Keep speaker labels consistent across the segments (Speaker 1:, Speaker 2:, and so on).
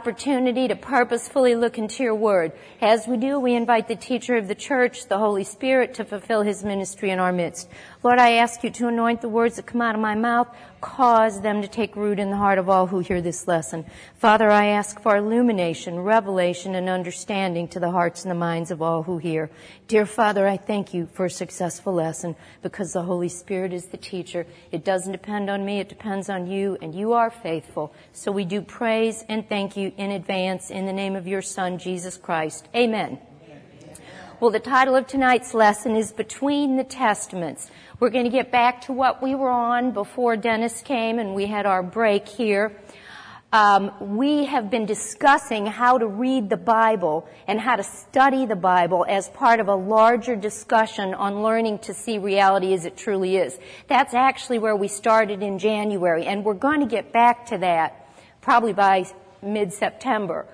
Speaker 1: opportunity to purposefully look into your word. As we do, we invite the teacher of the church, the Holy Spirit, to fulfill his ministry in our midst. Lord, I ask you to anoint the words that come out of my mouth, cause them to take root in the heart of all who hear this lesson. Father, I ask for illumination, revelation, and understanding to the hearts and the minds of all who hear. Dear Father, I thank you for a successful lesson because the Holy Spirit is the teacher. It doesn't depend on me, it depends on you, and you are faithful. So we do praise and thank you in advance in the name of your Son, Jesus Christ. Amen. Well, the title of tonight's lesson is Between the Testaments. We're going to get back to what we were on before Dennis came and we had our break here. We have been discussing how to read the Bible and how to study the Bible as part of a larger discussion on learning to see reality as it truly is. That's actually where we started in January, and we're going to get back to that probably by mid-September.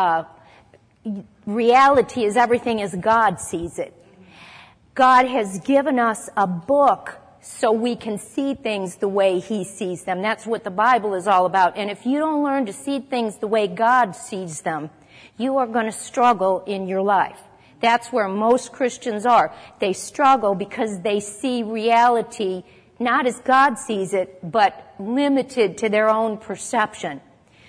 Speaker 1: Reality is everything as God sees it. God has given us a book so we can see things the way he sees them. That's what the Bible is all about. And if you don't learn to see things the way God sees them, you are going to struggle in your life. That's where most Christians are. They struggle because they see reality not as God sees it, but limited to their own perception.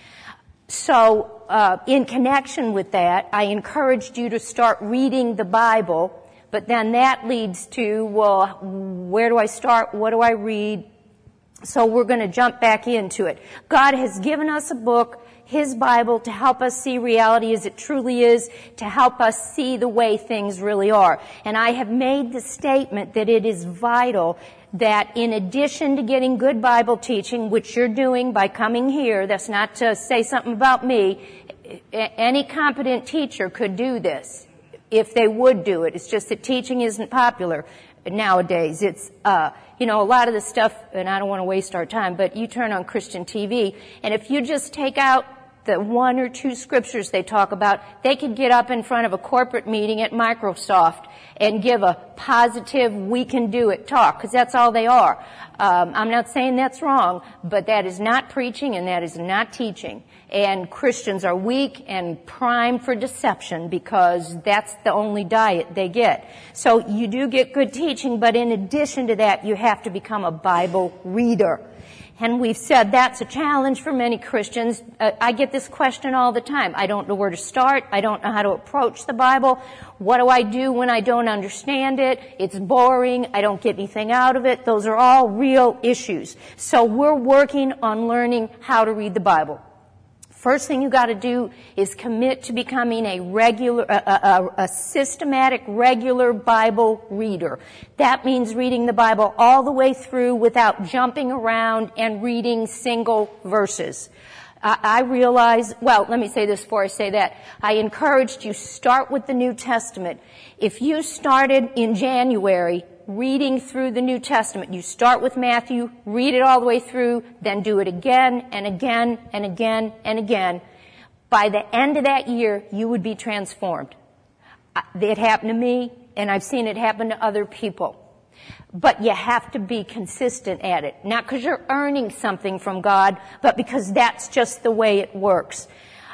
Speaker 1: So, in connection with that, I encouraged you to start reading the Bible. But then that leads to, well, where do I start? What do I read? So we're going to jump back into it. God has given us a book, his Bible, to help us see reality as it truly is, to help us see the way things really are. And I have made the statement that it is vital that in addition to getting good Bible teaching, which you're doing by coming here, that's not to say something about me, any competent teacher could do this. If they would do it. It's just that teaching isn't popular nowadays. It's, a lot of the stuff, and I don't want to waste our time, but you turn on Christian TV, and if you just take out the one or two scriptures they talk about, they could get up in front of a corporate meeting at Microsoft and give a positive, we can do it talk, because that's all they are. I'm not saying that's wrong, but that is not preaching and that is not teaching. And Christians are weak and primed for deception because that's the only diet they get. So you do get good teaching, but in addition to that, you have to become a Bible reader. And we've said that's a challenge for many Christians. I get this question all the time. I don't know where to start. I don't know how to approach the Bible. What do I do when I don't understand it? It's boring. I don't get anything out of it. Those are all real issues. So we're working on learning how to read the Bible. First thing you got to do is commit to becoming a systematic, regular Bible reader. That means reading the Bible all the way through without jumping around and reading single verses. I realize, well, let me say this before I say that. I encouraged you start with the New Testament. If you started in January reading through the New Testament, you start with Matthew, read it all the way through, then do it again and again and again and again. By the end of that year, you would be transformed. It happened to me, and I've seen it happen to other people. But you have to be consistent at it. Not because you're earning something from God, but because that's just the way it works.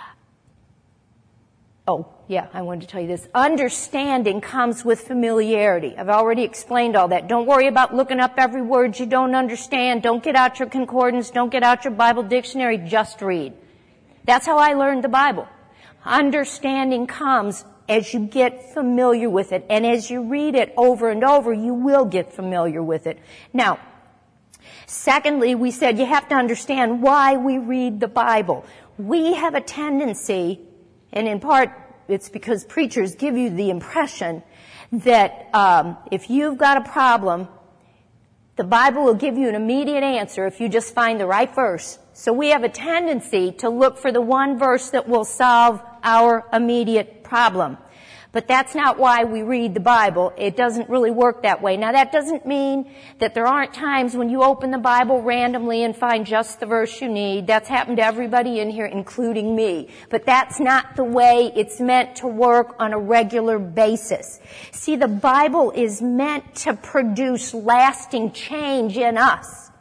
Speaker 1: Oh, yeah, I wanted to tell you this. Understanding comes with familiarity. I've already explained all that. Don't worry about looking up every word you don't understand. Don't get out your concordance. Don't get out your Bible dictionary. Just read. That's how I learned the Bible. Understanding comes as you get familiar with it. And as you read it over and over, you will get familiar with it. Now, secondly, we said you have to understand why we read the Bible. We have a tendency, and in part it's because preachers give you the impression that if you've got a problem, the Bible will give you an immediate answer if you just find the right verse. So we have a tendency to look for the one verse that will solve our immediate problem. But that's not why we read the Bible. It doesn't really work that way. Now, that doesn't mean that there aren't times when you open the Bible randomly and find just the verse you need. That's happened to everybody in here, including me. But that's not the way it's meant to work on a regular basis. See, the Bible is meant to produce lasting change in us.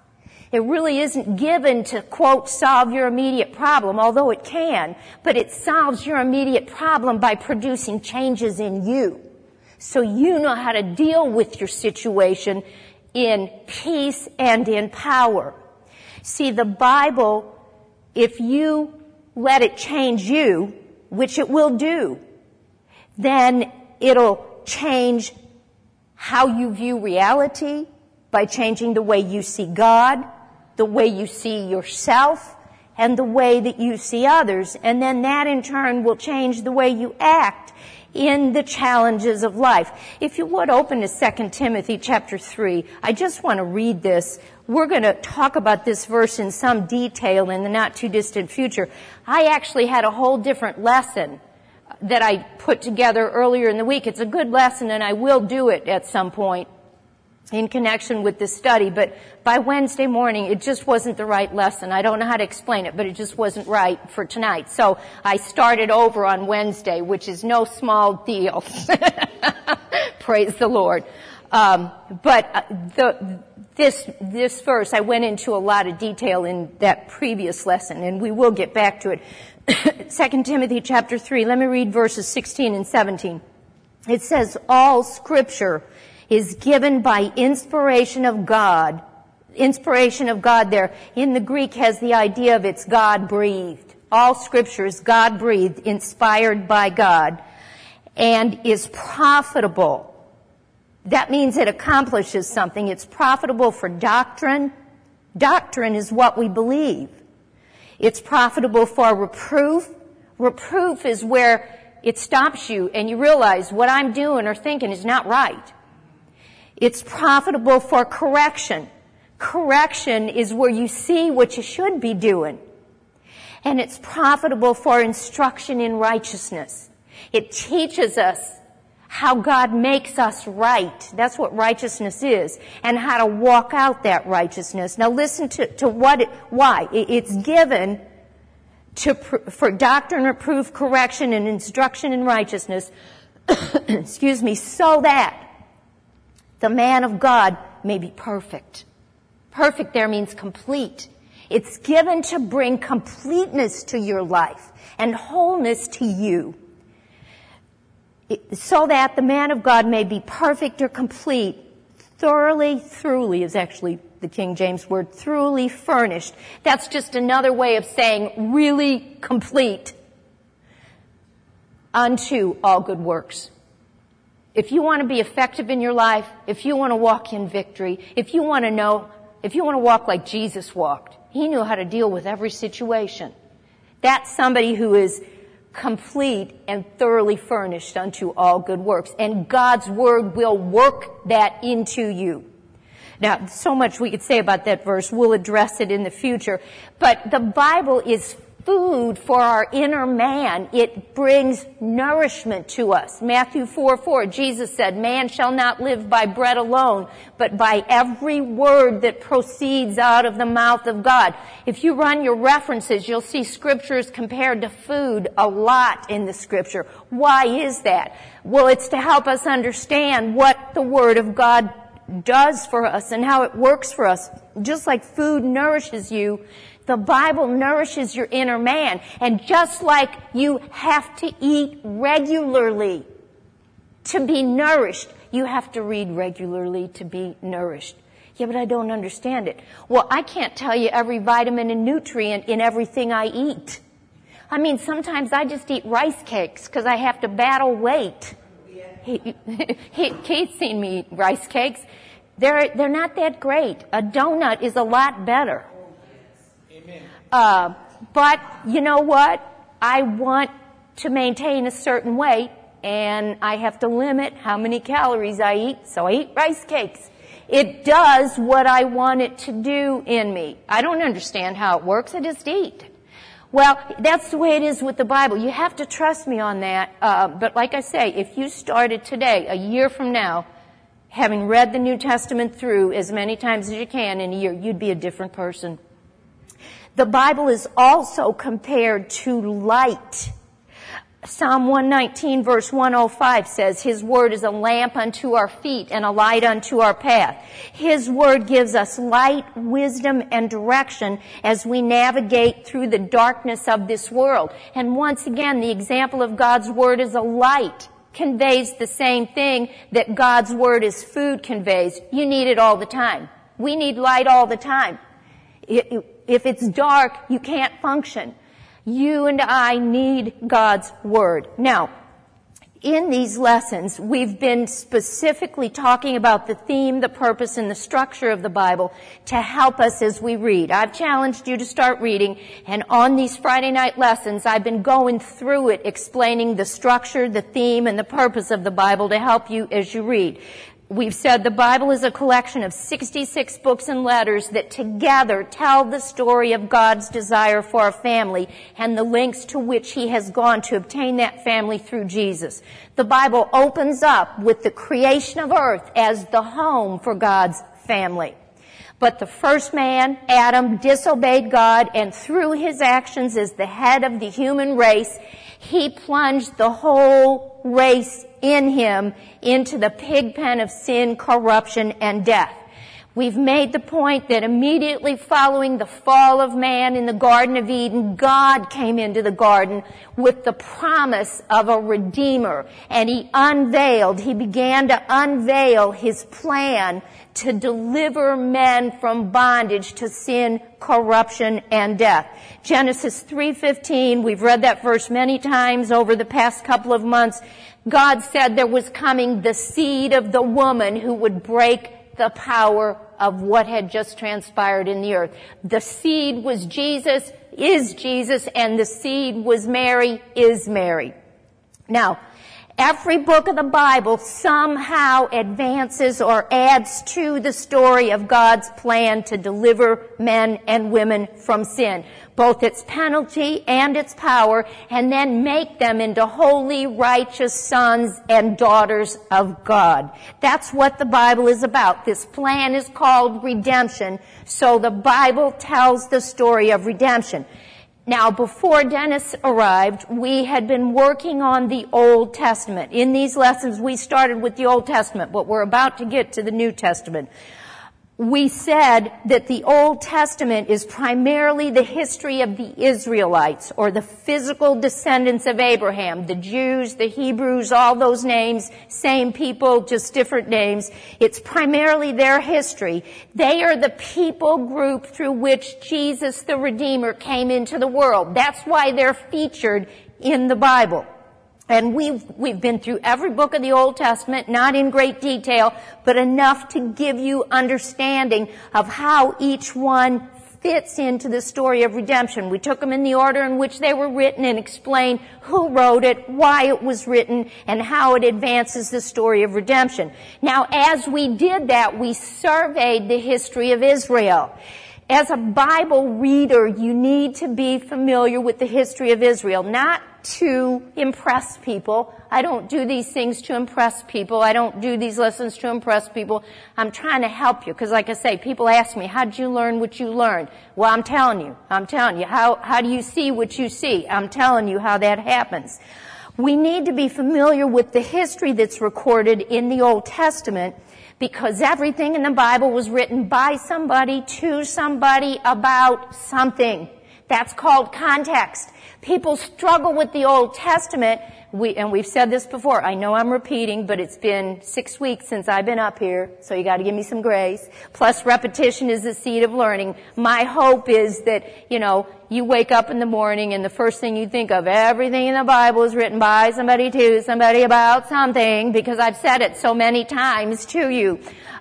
Speaker 1: It really isn't given to, quote, solve your immediate problem, although it can, but it solves your immediate problem by producing changes in you. So you know how to deal with your situation in peace and in power. See, the Bible, if you let it change you, which it will do, then it'll change how you view reality by changing the way you see God, the way you see yourself, and the way that you see others. And then that in turn will change the way you act in the challenges of life. If you would open to 2 Timothy chapter 3, I just want to read this. We're going to talk about this verse in some detail in the not too distant future. I actually had a whole different lesson that I put together earlier in the week. It's a good lesson, and I will do it at some point in connection with this study, but by Wednesday morning, it just wasn't the right lesson. I don't know how to explain it, but it just wasn't right for tonight. So I started over on Wednesday, which is no small deal. Praise the Lord. This verse, I went into a lot of detail in that previous lesson, and we will get back to it. 2 Timothy chapter 3, let me read verses 16 and 17. It says, all Scripture is given by inspiration of God. Inspiration of God there in the Greek has the idea of it's God-breathed. All Scripture is God-breathed, inspired by God, and is profitable. That means it accomplishes something. It's profitable for doctrine. Doctrine is what we believe. It's profitable for reproof. Reproof is where it stops you and you realize what I'm doing or thinking is not right. It's profitable for correction. Correction is where you see what you should be doing. And it's profitable for instruction in righteousness. It teaches us how God makes us right. That's what righteousness is. And how to walk out that righteousness. Now listen to why. It's given for doctrine, reproof, correction, and instruction in righteousness, excuse me, so that the man of God may be perfect. Perfect there means complete. It's given to bring completeness to your life and wholeness to you. So that the man of God may be perfect or complete, thoroughly is actually the King James word, thoroughly furnished. That's just another way of saying really complete unto all good works. If you want to be effective in your life, if you want to walk in victory, if you want to walk like Jesus walked, he knew how to deal with every situation. That's somebody who is complete and thoroughly furnished unto all good works. And God's Word will work that into you. Now, so much we could say about that verse. We'll address it in the future. But the Bible is food for our inner man. It brings nourishment to us. Matthew 4:4, Jesus said, man shall not live by bread alone, but by every word that proceeds out of the mouth of God. If you run your references, you'll see scriptures compared to food a lot in the scripture. Why is that? Well, it's to help us understand what the Word of God does for us and how it works for us. Just like food nourishes you, the Bible nourishes your inner man. And just like you have to eat regularly to be nourished, you have to read regularly to be nourished. Yeah, but I don't understand it. Well, I can't tell you every vitamin and nutrient in everything I eat. I mean, sometimes I just eat rice cakes because I have to battle weight. Kate's seen me eat rice cakes. They're not that great. A donut is a lot better. But you know what? I want to maintain a certain weight, and I have to limit how many calories I eat, so I eat rice cakes. It does what I want it to do in me. I don't understand how it works. I just eat. Well, that's the way it is with the Bible. You have to trust me on that. But like I say, if you started today, a year from now, having read the New Testament through as many times as you can in a year, you'd be a different person. The Bible is also compared to light. Psalm 119 verse 105 says, His word is a lamp unto our feet and a light unto our path. His word gives us light, wisdom, and direction as we navigate through the darkness of this world. And once again, the example of God's word as a light conveys the same thing that God's word as food conveys. You need it all the time. We need light all the time. If it's dark, you can't function. You and I need God's word. Now, in these lessons, we've been specifically talking about the theme, the purpose, and the structure of the Bible to help us as we read. I've challenged you to start reading, and on these Friday night lessons, I've been going through it, explaining the structure, the theme, and the purpose of the Bible to help you as you read. We've said the Bible is a collection of 66 books and letters that together tell the story of God's desire for a family and the lengths to which He has gone to obtain that family through Jesus. The Bible opens up with the creation of earth as the home for God's family. But the first man, Adam, disobeyed God, and through his actions as the head of the human race, he plunged the whole race in him into the pig pen of sin, corruption, and death. We've made the point that immediately following the fall of man in the Garden of Eden, God came into the garden with the promise of a Redeemer. And He began to unveil His plan to deliver men from bondage to sin, corruption, and death. Genesis 3:15, we've read that verse many times over the past couple of months. God said there was coming the seed of the woman who would break the power of what had just transpired in the earth. The seed was Jesus, is Jesus, and the seed was Mary, is Mary. Now, every book of the Bible somehow advances or adds to the story of God's plan to deliver men and women from sin, both its penalty and its power, and then make them into holy, righteous sons and daughters of God. That's what the Bible is about. This plan is called redemption, so the Bible tells the story of redemption. Now, before Dennis arrived, we had been working on the Old Testament. In these lessons, we started with the Old Testament, but we're about to get to the New Testament. We said that the Old Testament is primarily the history of the Israelites, or the physical descendants of Abraham, the Jews, the Hebrews, all those names, same people, just different names. It's primarily their history. They are the people group through which Jesus the Redeemer came into the world. That's why they're featured in the Bible. And we've been through every book of the Old Testament, not in great detail, but enough to give you understanding of how each one fits into the story of redemption. We took them in the order in which they were written and explained who wrote it, why it was written, and how it advances the story of redemption. Now, as we did that, we surveyed the history of Israel. As a Bible reader, you need to be familiar with the history of Israel, not to impress people. I don't do these things to impress people. I don't do these lessons to impress people. I'm trying to help you, because like I say, people ask me, how'd you learn what you learned? Well, I'm telling you. How do you see what you see? I'm telling you how that happens. We need to be familiar with the history that's recorded in the Old Testament, because everything in the Bible was written by somebody, to somebody, about something. That's called context. People struggle with the Old Testament. We've said this before. I know I'm repeating, but it's been 6 weeks since I've been up here, so you got to give me some grace. Plus, repetition is the seed of learning. My hope is that, you wake up in the morning and the first thing you think of, everything in the Bible is written by somebody, to somebody, about something, because I've said it so many times to you.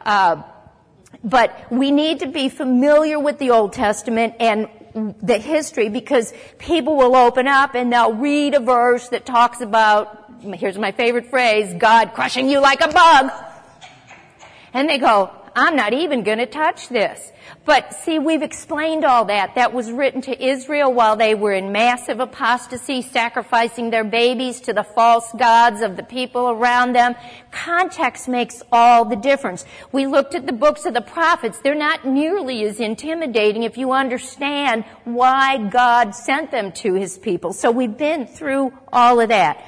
Speaker 1: But we need to be familiar with the Old Testament and the history, because people will open up and they'll read a verse that talks about, here's my favorite phrase, God crushing you like a bug. And they go, I'm not even going to touch this. But see, we've explained all that. That was written to Israel while they were in massive apostasy, sacrificing their babies to the false gods of the people around them. Context makes all the difference. We looked at the books of the prophets. They're not nearly as intimidating if you understand why God sent them to his people. So we've been through all of that.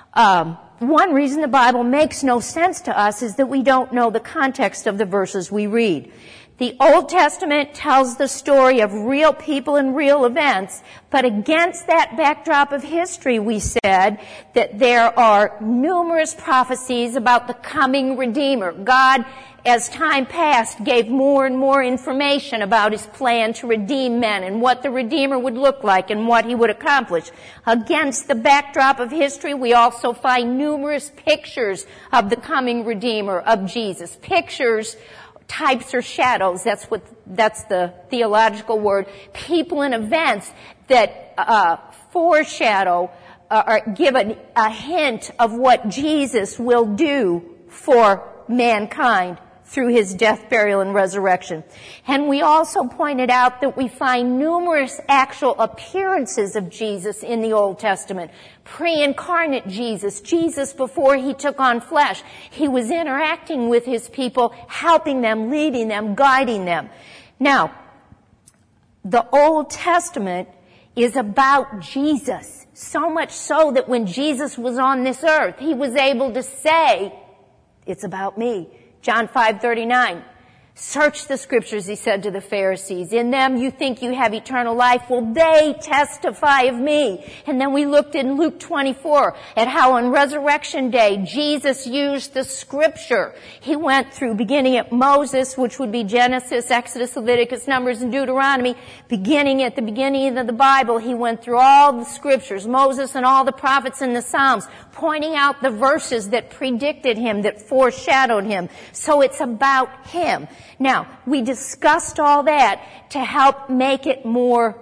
Speaker 1: One reason the Bible makes no sense to us is that we don't know the context of the verses we read. The Old Testament tells the story of real people and real events, but against that backdrop of history, we said that there are numerous prophecies about the coming Redeemer. God, as time passed, gave more and more information about his plan to redeem men and what the Redeemer would look like and what he would accomplish. Against the backdrop of history, we also find numerous pictures of the coming Redeemer, of Jesus. Pictures, types or shadows, that's the theological word. People and events that foreshadow or give a hint of what Jesus will do for mankind through his death, burial, and resurrection. And we also pointed out that we find numerous actual appearances of Jesus in the Old Testament. Pre-incarnate Jesus, Jesus before he took on flesh. He was interacting with his people, helping them, leading them, guiding them. Now, the Old Testament is about Jesus. So much so that when Jesus was on this earth, he was able to say, "It's about me." John 5:39. Search the scriptures, he said to the Pharisees. In them you think you have eternal life. Well, they testify of me. And then we looked in Luke 24 at how on Resurrection Day, Jesus used the scripture. He went through beginning at Moses, which would be Genesis, Exodus, Leviticus, Numbers, and Deuteronomy. Beginning at the beginning of the Bible, he went through all the scriptures, Moses and all the prophets and the Psalms, pointing out the verses that predicted him, that foreshadowed him. So it's about him. Now, we discussed all that to help make it more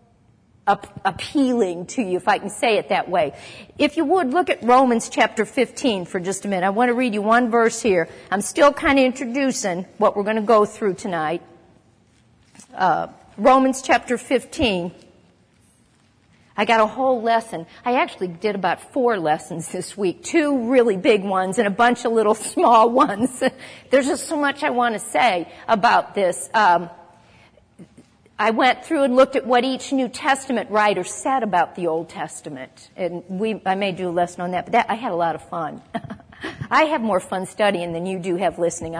Speaker 1: appealing to you, if I can say it that way. If you would, look at Romans chapter 15 for just a minute. I want to read you one verse here. I'm still kind of introducing what we're going to go through tonight. Romans chapter 15. I got a whole lesson. I actually did about 4 lessons this week, 2 really big ones and a bunch of little small ones. There's just so much I want to say about this. I went through and looked at what each New Testament writer said about the Old Testament. And I may do a lesson on that, but I had a lot of fun. I have more fun studying than you do have listening.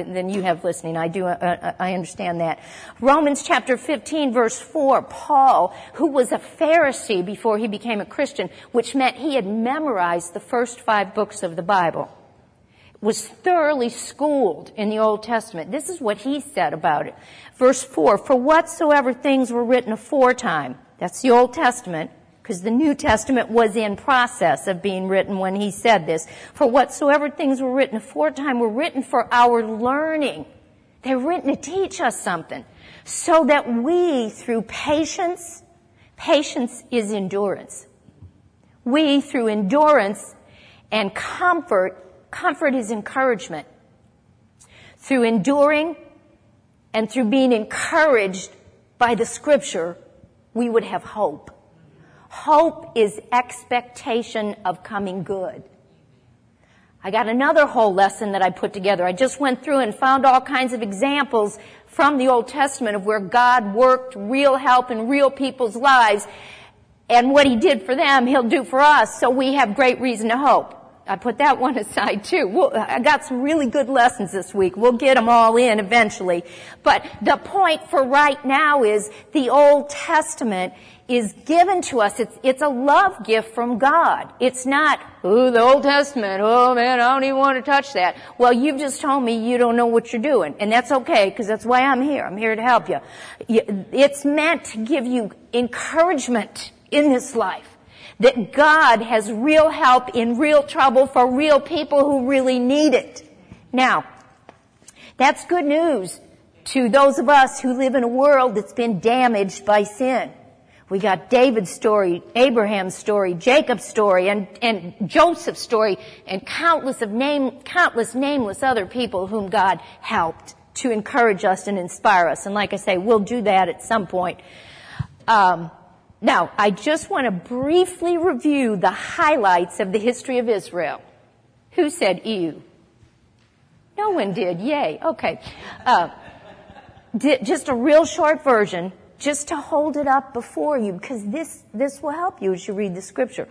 Speaker 1: I understand that. Romans chapter 15 verse 4, Paul, who was a Pharisee before he became a Christian, which meant he had memorized the first 5 books of the Bible, was thoroughly schooled in the Old Testament. This is what he said about it. Verse 4, for whatsoever things were written aforetime, that's the Old Testament, because the New Testament was in process of being written when he said this. For whatsoever things were written aforetime were written for our learning. They're written to teach us something. So that we, through patience is endurance. We, through endurance and comfort is encouragement. Through enduring and through being encouraged by the scripture, we would have hope. Hope is expectation of coming good. I got another whole lesson that I put together. I just went through and found all kinds of examples from the Old Testament of where God worked real help in real people's lives. And what he did for them, he'll do for us. So we have great reason to hope. I put that one aside too. I got some really good lessons this week. We'll get them all in eventually. But the point for right now is the Old Testament is given to us. It's a love gift from God. It's not, the Old Testament, man, I don't even want to touch that. Well, you've just told me you don't know what you're doing. And that's okay, because that's why I'm here. I'm here to help you. It's meant to give you encouragement in this life. That God has real help in real trouble for real people who really need it. Now, that's good news to those of us who live in a world that's been damaged by sin. We got David's story, Abraham's story, Jacob's story, and Joseph's story, and countless nameless other people whom God helped to encourage us and inspire us. And like I say, we'll do that at some point. Now, I just want to briefly review the highlights of the history of Israel. Who said ew? No one did. Yay. Okay. Just a real short version, just to hold it up before you, because this will help you as you read the scripture.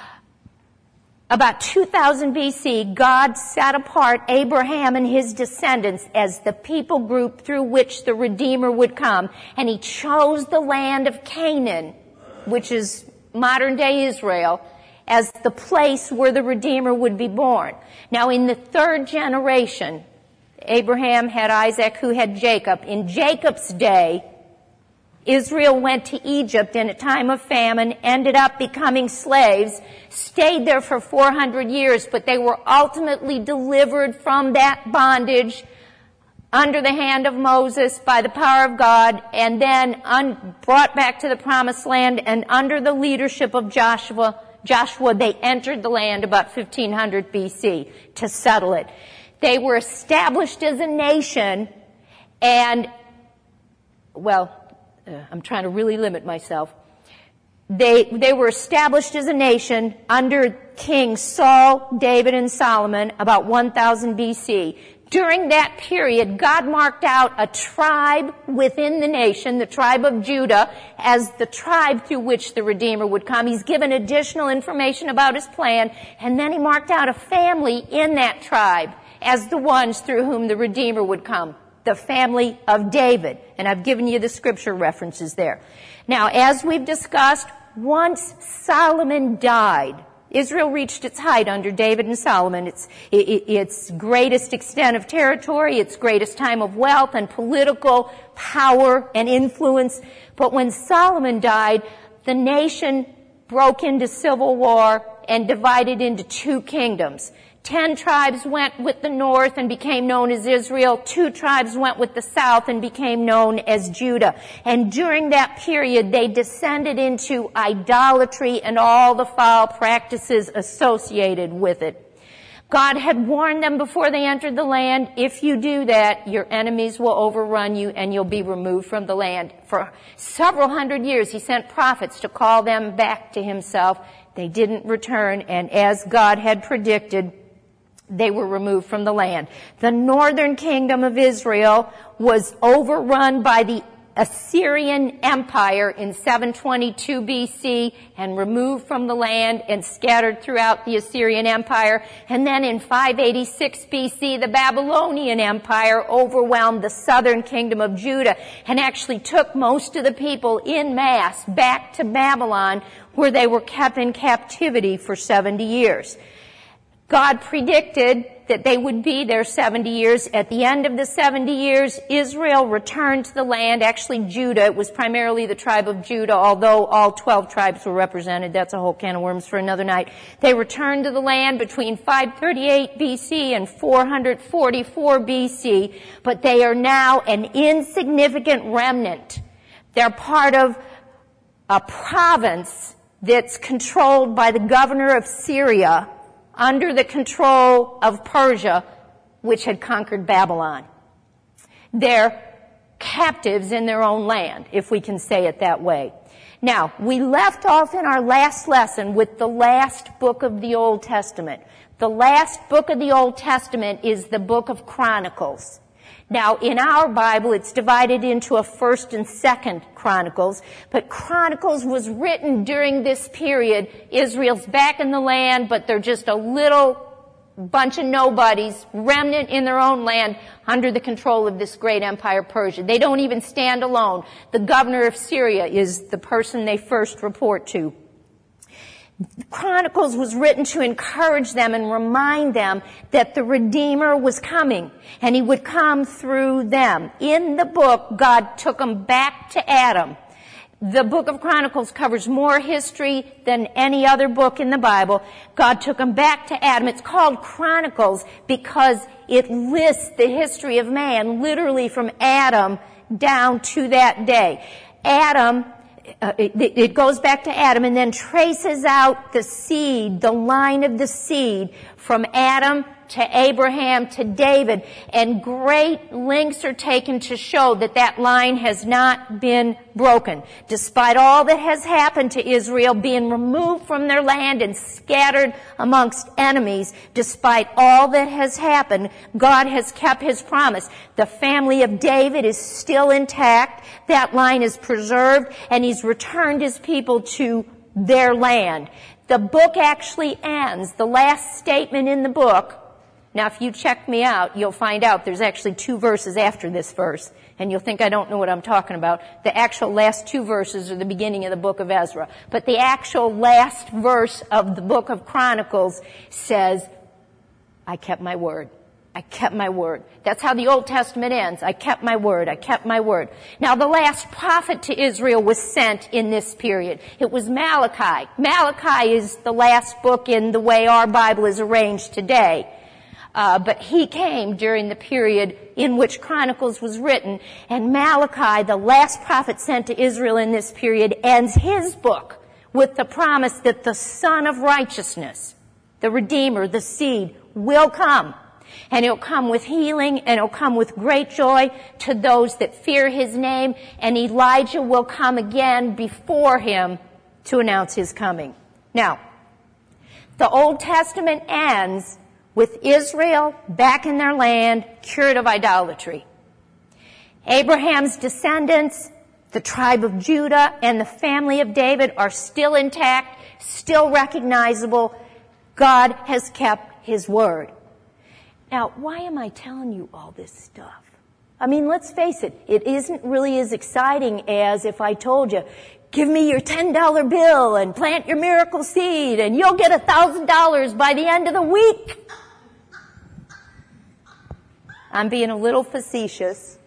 Speaker 1: About 2000 BC, God set apart Abraham and his descendants as the people group through which the Redeemer would come. And he chose the land of Canaan, which is modern-day Israel, as the place where the Redeemer would be born. Now, in the third generation, Abraham had Isaac, who had Jacob. In Jacob's day, Israel went to Egypt in a time of famine, ended up becoming slaves, stayed there for 400 years, but they were ultimately delivered from that bondage under the hand of Moses by the power of God, and then brought back to the promised land, and under the leadership of Joshua, they entered the land about 1500 BC to settle it. They were established as a nation, and, I'm trying to really limit myself. They were established as a nation under Kings Saul, David, and Solomon about 1000 BC. During that period, God marked out a tribe within the nation, the tribe of Judah, as the tribe through which the Redeemer would come. He's given additional information about his plan, and then he marked out a family in that tribe as the ones through whom the Redeemer would come, the family of David. And I've given you the scripture references there. Now, as we've discussed, once Solomon died, Israel reached its height under David and Solomon, its greatest extent of territory, its greatest time of wealth and political power and influence. But when Solomon died, the nation broke into civil war and divided into two kingdoms. 10 tribes went with the north and became known as Israel. 2 tribes went with the south and became known as Judah. And during that period, they descended into idolatry and all the foul practices associated with it. God had warned them before they entered the land, if you do that, your enemies will overrun you and you'll be removed from the land. For several hundred years, he sent prophets to call them back to himself. They didn't return, and as God had predicted, they were removed from the land. The northern kingdom of Israel was overrun by the Assyrian Empire in 722 BC and removed from the land and scattered throughout the Assyrian Empire. And then in 586 BC, the Babylonian Empire overwhelmed the southern kingdom of Judah and actually took most of the people en masse back to Babylon, where they were kept in captivity for 70 years. God predicted that they would be there 70 years. At the end of the 70 years, Israel returned to the land. Actually, Judah, it was primarily the tribe of Judah, although all 12 tribes were represented. That's a whole can of worms for another night. They returned to the land between 538 BC and 444 BC, but they are now an insignificant remnant. They're part of a province that's controlled by the governor of Syria, under the control of Persia, which had conquered Babylon. They're captives in their own land, if we can say it that way. Now, we left off in our last lesson with the last book of the Old Testament. The last book of the Old Testament is the book of Chronicles. Now, in our Bible, it's divided into a first and second Chronicles, but Chronicles was written during this period. Israel's back in the land, but they're just a little bunch of nobodies, remnant in their own land, under the control of this great empire, Persia. They don't even stand alone. The governor of Syria is the person they first report to. Chronicles was written to encourage them and remind them that the Redeemer was coming, and he would come through them. In the book, God took them back to Adam. The book of Chronicles covers more history than any other book in the Bible. God took them back to Adam. It's called Chronicles because it lists the history of man, literally from Adam down to that day. It goes back to Adam and then traces out the seed, the line of the seed from Adam to Abraham to David, and great lengths are taken to show that that line has not been broken. Despite all that has happened to Israel, being removed from their land and scattered amongst enemies, despite all that has happened, God has kept his promise. The family of David is still intact. That line is preserved, and he's returned his people to their land. The book actually ends, the last statement in the book. Now, if you check me out, you'll find out there's actually 2 verses after this verse, and you'll think I don't know what I'm talking about. The actual last 2 verses are the beginning of the book of Ezra. But the actual last verse of the book of Chronicles says, I kept my word. I kept my word. That's how the Old Testament ends. I kept my word. I kept my word. Now, the last prophet to Israel was sent in this period. It was Malachi. Malachi is the last book in the way our Bible is arranged today. But he came during the period in which Chronicles was written. And Malachi, the last prophet sent to Israel in this period, ends his book with the promise that the Son of Righteousness, the Redeemer, the seed, will come. And he'll come with healing, and he'll come with great joy to those that fear his name. And Elijah will come again before him to announce his coming. Now, the Old Testament ends with Israel back in their land, cured of idolatry. Abraham's descendants, the tribe of Judah, and the family of David are still intact, still recognizable. God has kept his word. Now, why am I telling you all this stuff? I mean, let's face it, it isn't really as exciting as if I told you, give me your $10 bill and plant your miracle seed and you'll get $1,000 by the end of the week. I'm being a little facetious.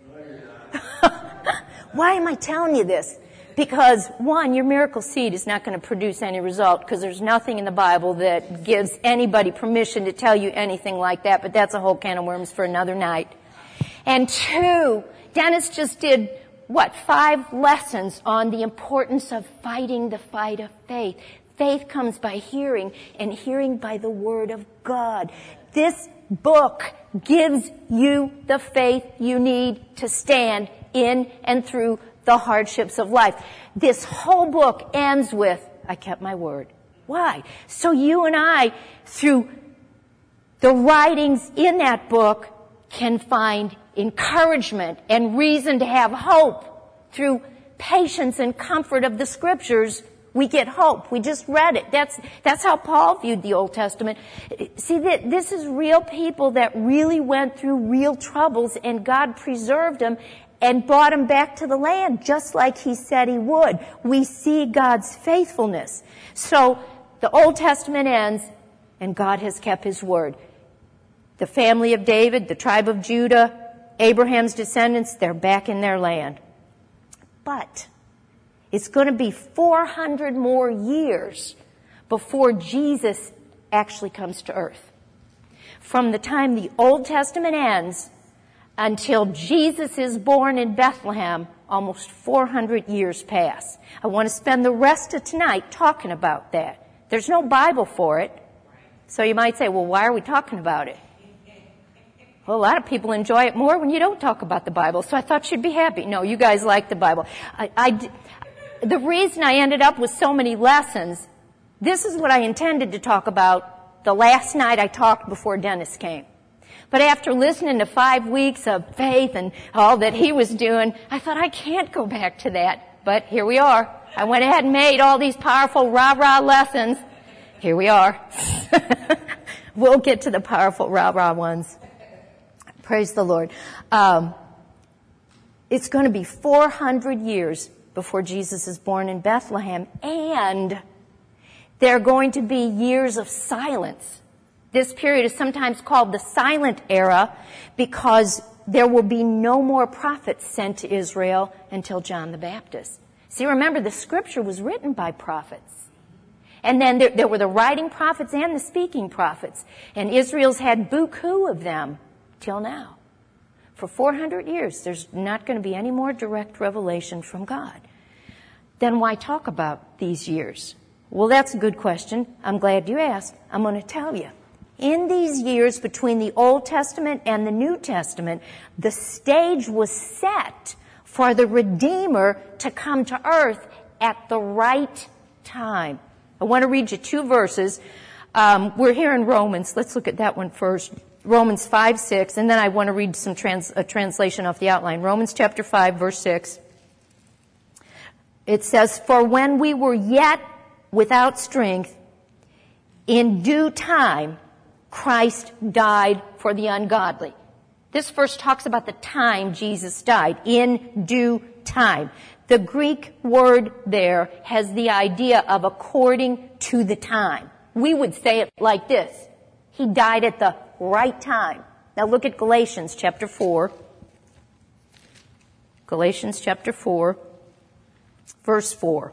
Speaker 1: Why am I telling you this? Because, one, your miracle seed is not going to produce any result because there's nothing in the Bible that gives anybody permission to tell you anything like that, but that's a whole can of worms for another night. And 2, Dennis just did, 5 lessons on the importance of fighting the fight of faith. Faith comes by hearing, and hearing by the Word of God. This book gives you the faith you need to stand in and through the hardships of life. This whole book ends with, I kept my word. Why? So you and I, through the writings in that book, can find encouragement and reason to have hope. Through patience and comfort of the Scriptures, we get hope. We just read it. That's how Paul viewed the Old Testament. See, this is real people that really went through real troubles, and God preserved them and brought him back to the land, just like he said he would. We see God's faithfulness. So the Old Testament ends, and God has kept his word. The family of David, the tribe of Judah, Abraham's descendants, they're back in their land. But it's going to be 400 more years before Jesus actually comes to earth. From the time the Old Testament ends until Jesus is born in Bethlehem, almost 400 years pass. I want to spend the rest of tonight talking about that. There's no Bible for it. So you might say, well, why are we talking about it? Well, a lot of people enjoy it more when you don't talk about the Bible, so I thought you'd be happy. No, you guys like the Bible. The reason I ended up with so many lessons, this is what I intended to talk about the last night I talked before Dennis came. But after listening to 5 weeks of faith and all that he was doing, I thought I can't go back to that. But here we are. I went ahead and made all these powerful rah-rah lessons. Here we are. We'll get to the powerful rah-rah ones. Praise the Lord. It's going to be 400 years before Jesus is born in Bethlehem, and there are going to be years of silence. This period is sometimes called the silent era because there will be no more prophets sent to Israel until John the Baptist. See, remember, the Scripture was written by prophets. And then there were the writing prophets and the speaking prophets. And Israel's had buku of them till now. For 400 years, there's not going to be any more direct revelation from God. Then why talk about these years? Well, that's a good question. I'm glad you asked. I'm going to tell you. In these years between the Old Testament and the New Testament, the stage was set for the Redeemer to come to earth at the right time. I want to read you 2 verses. We're here in Romans. Let's look at that one first. Romans 5:6, and then I want to read a translation off the outline. Romans chapter 5, verse 6. It says, "For when we were yet without strength, in due time, Christ died for the ungodly." This verse talks about the time Jesus died, in due time. The Greek word there has the idea of according to the time. We would say it like this: He died at the right time. Now look at Galatians chapter 4. Galatians chapter 4, verse 4.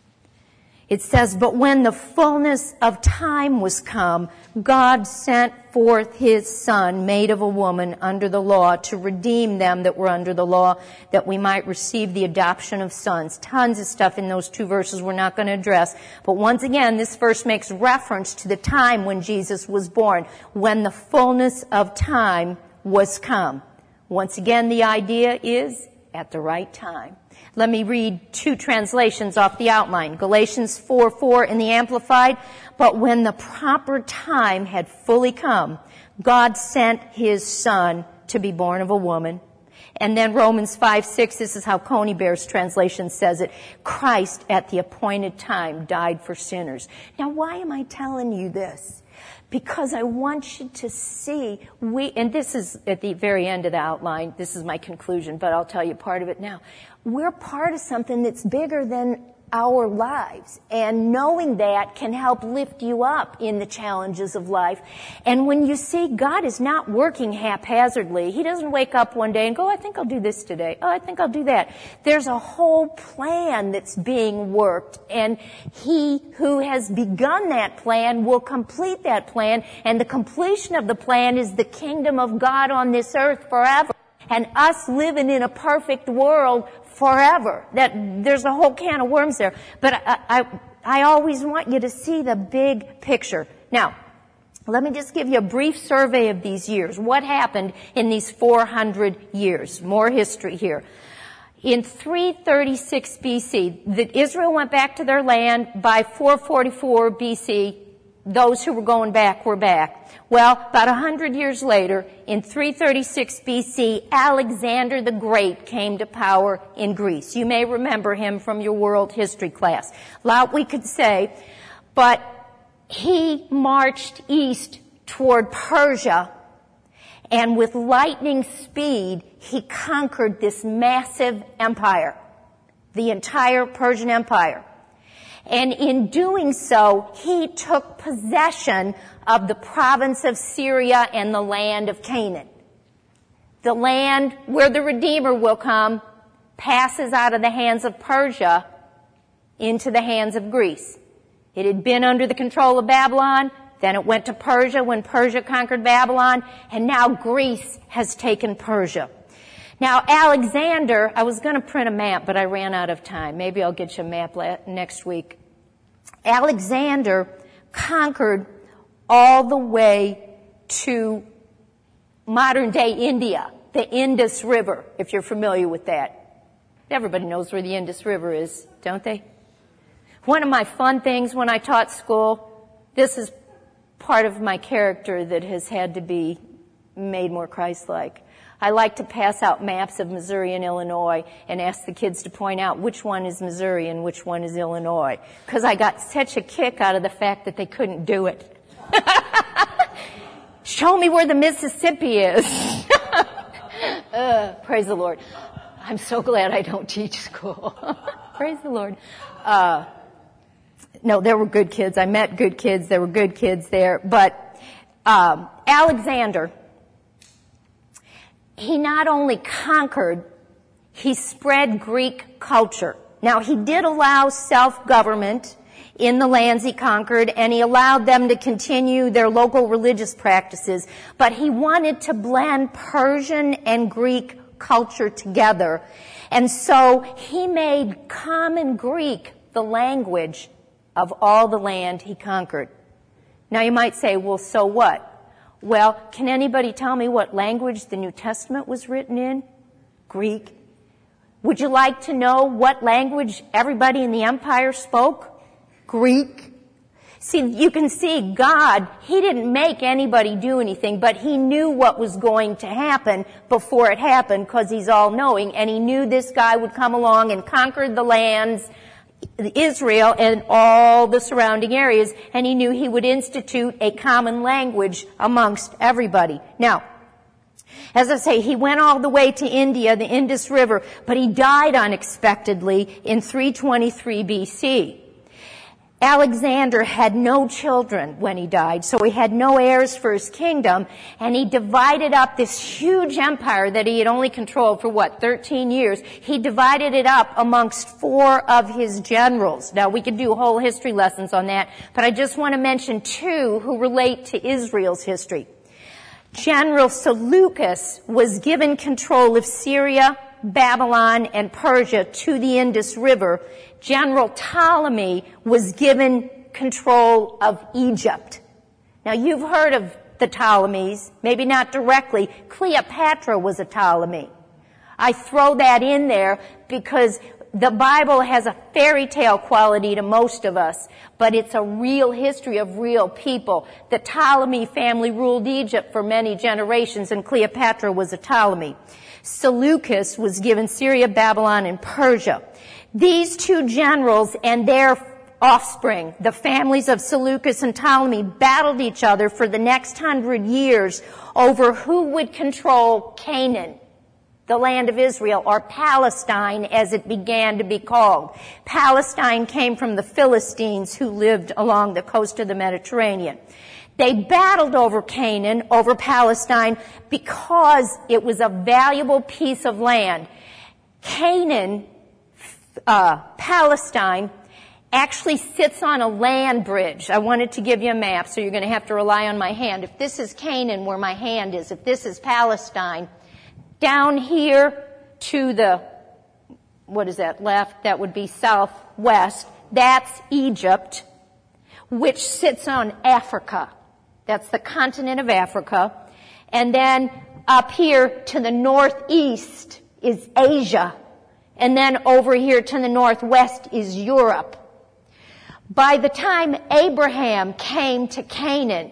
Speaker 1: It says, "But when the fullness of time was come, God sent forth His Son, made of a woman under the law, to redeem them that were under the law, that we might receive the adoption of sons." Tons of stuff in those 2 verses we're not going to address. But once again, this verse makes reference to the time when Jesus was born, when the fullness of time was come. Once again, the idea is at the right time. Let me read 2 translations off the outline. Galatians 4:4 in the Amplified. "But when the proper time had fully come, God sent His Son to be born of a woman." And then Romans 5:6, this is how Coney Bear's translation says it: "Christ at the appointed time died for sinners." Now, why am I telling you this? Because I want you to see, and this is at the very end of the outline, this is my conclusion, but I'll tell you part of it now. We're part of something that's bigger than our lives, and knowing that can help lift you up in the challenges of life. And when you see God is not working haphazardly, He doesn't wake up one day and go, "I think I'll do this today. Oh, I think I'll do that." There's a whole plan that's being worked, and He who has begun that plan will complete that plan, and the completion of the plan is the kingdom of God on this earth forever, and us living in a perfect world forever. That there's a whole can of worms there. But I always want you to see the big picture. Now, let me just give you a brief survey of these years. What happened in these 400 years? More history here. In 336 BC, Israel went back to their land. By 444 BC, those who were going back were back. Well, about 100 years later, in 336 BC, Alexander the Great came to power in Greece. You may remember him from your world history class. A lot we could say, but he marched east toward Persia, and with lightning speed, he conquered this massive empire, the entire Persian Empire. And in doing so, he took possession of the province of Syria and the land of Canaan. The land where the Redeemer will come passes out of the hands of Persia into the hands of Greece. It had been under the control of Babylon, then it went to Persia when Persia conquered Babylon, and now Greece has taken Persia. Now, Alexander, I was going to print a map, but I ran out of time. Maybe I'll get you a map next week. Alexander conquered all the way to modern-day India, the Indus River, if you're familiar with that. Everybody knows where the Indus River is, don't they? One of my fun things when I taught school, this is part of my character that has had to be made more Christ-like. I like to pass out maps of Missouri and Illinois and ask the kids to point out which one is Missouri and which one is Illinois, because I got such a kick out of the fact that they couldn't do it. Show me where the Mississippi is. Praise the Lord. I'm so glad I don't teach school. Praise the Lord. No, there were good kids. I met good kids. There were good kids there. But Alexander, he not only conquered, he spread Greek culture. Now, he did allow self-government in the lands he conquered, and he allowed them to continue their local religious practices, but he wanted to blend Persian and Greek culture together. And so he made common Greek the language of all the land he conquered. Now, you might say, well, so what? Well, can anybody tell me what language the New Testament was written in? Greek. Would you like to know what language everybody in the empire spoke? Greek. See, you can see God, He didn't make anybody do anything, but He knew what was going to happen before it happened because He's all-knowing, and He knew this guy would come along and conquer the lands, Israel and all the surrounding areas, and He knew He would institute a common language amongst everybody. Now, as I say, He went all the way to India, the Indus River, but He died unexpectedly in 323 BC. Alexander had no children when he died, so he had no heirs for his kingdom, and he divided up this huge empire that he had only controlled for 13 years. He divided it up amongst 4 of his generals. Now, we could do whole history lessons on that, but I just want to mention 2 who relate to Israel's history. General Seleucus was given control of Syria, Babylon, and Persia to the Indus River. General Ptolemy was given control of Egypt. Now, you've heard of the Ptolemies, maybe not directly. Cleopatra was a Ptolemy. I throw that in there because the Bible has a fairy tale quality to most of us, but it's a real history of real people. The Ptolemy family ruled Egypt for many generations, and Cleopatra was a Ptolemy. Seleucus was given Syria, Babylon, and Persia. These 2 generals and their offspring, the families of Seleucus and Ptolemy, battled each other for the next 100 years over who would control Canaan, the land of Israel, or Palestine as it began to be called. Palestine came from the Philistines who lived along the coast of the Mediterranean. They battled over Canaan, over Palestine, because it was a valuable piece of land. Canaan, Palestine, actually sits on a land bridge. I wanted to give you a map, so you're going to have to rely on my hand. If this is Canaan, where my hand is, if this is Palestine, down here to the, what is that, left? That would be southwest. That's Egypt, which sits on Africa. That's the continent of Africa. And then up here to the northeast is Asia. And then over here to the northwest is Europe. By the time Abraham came to Canaan,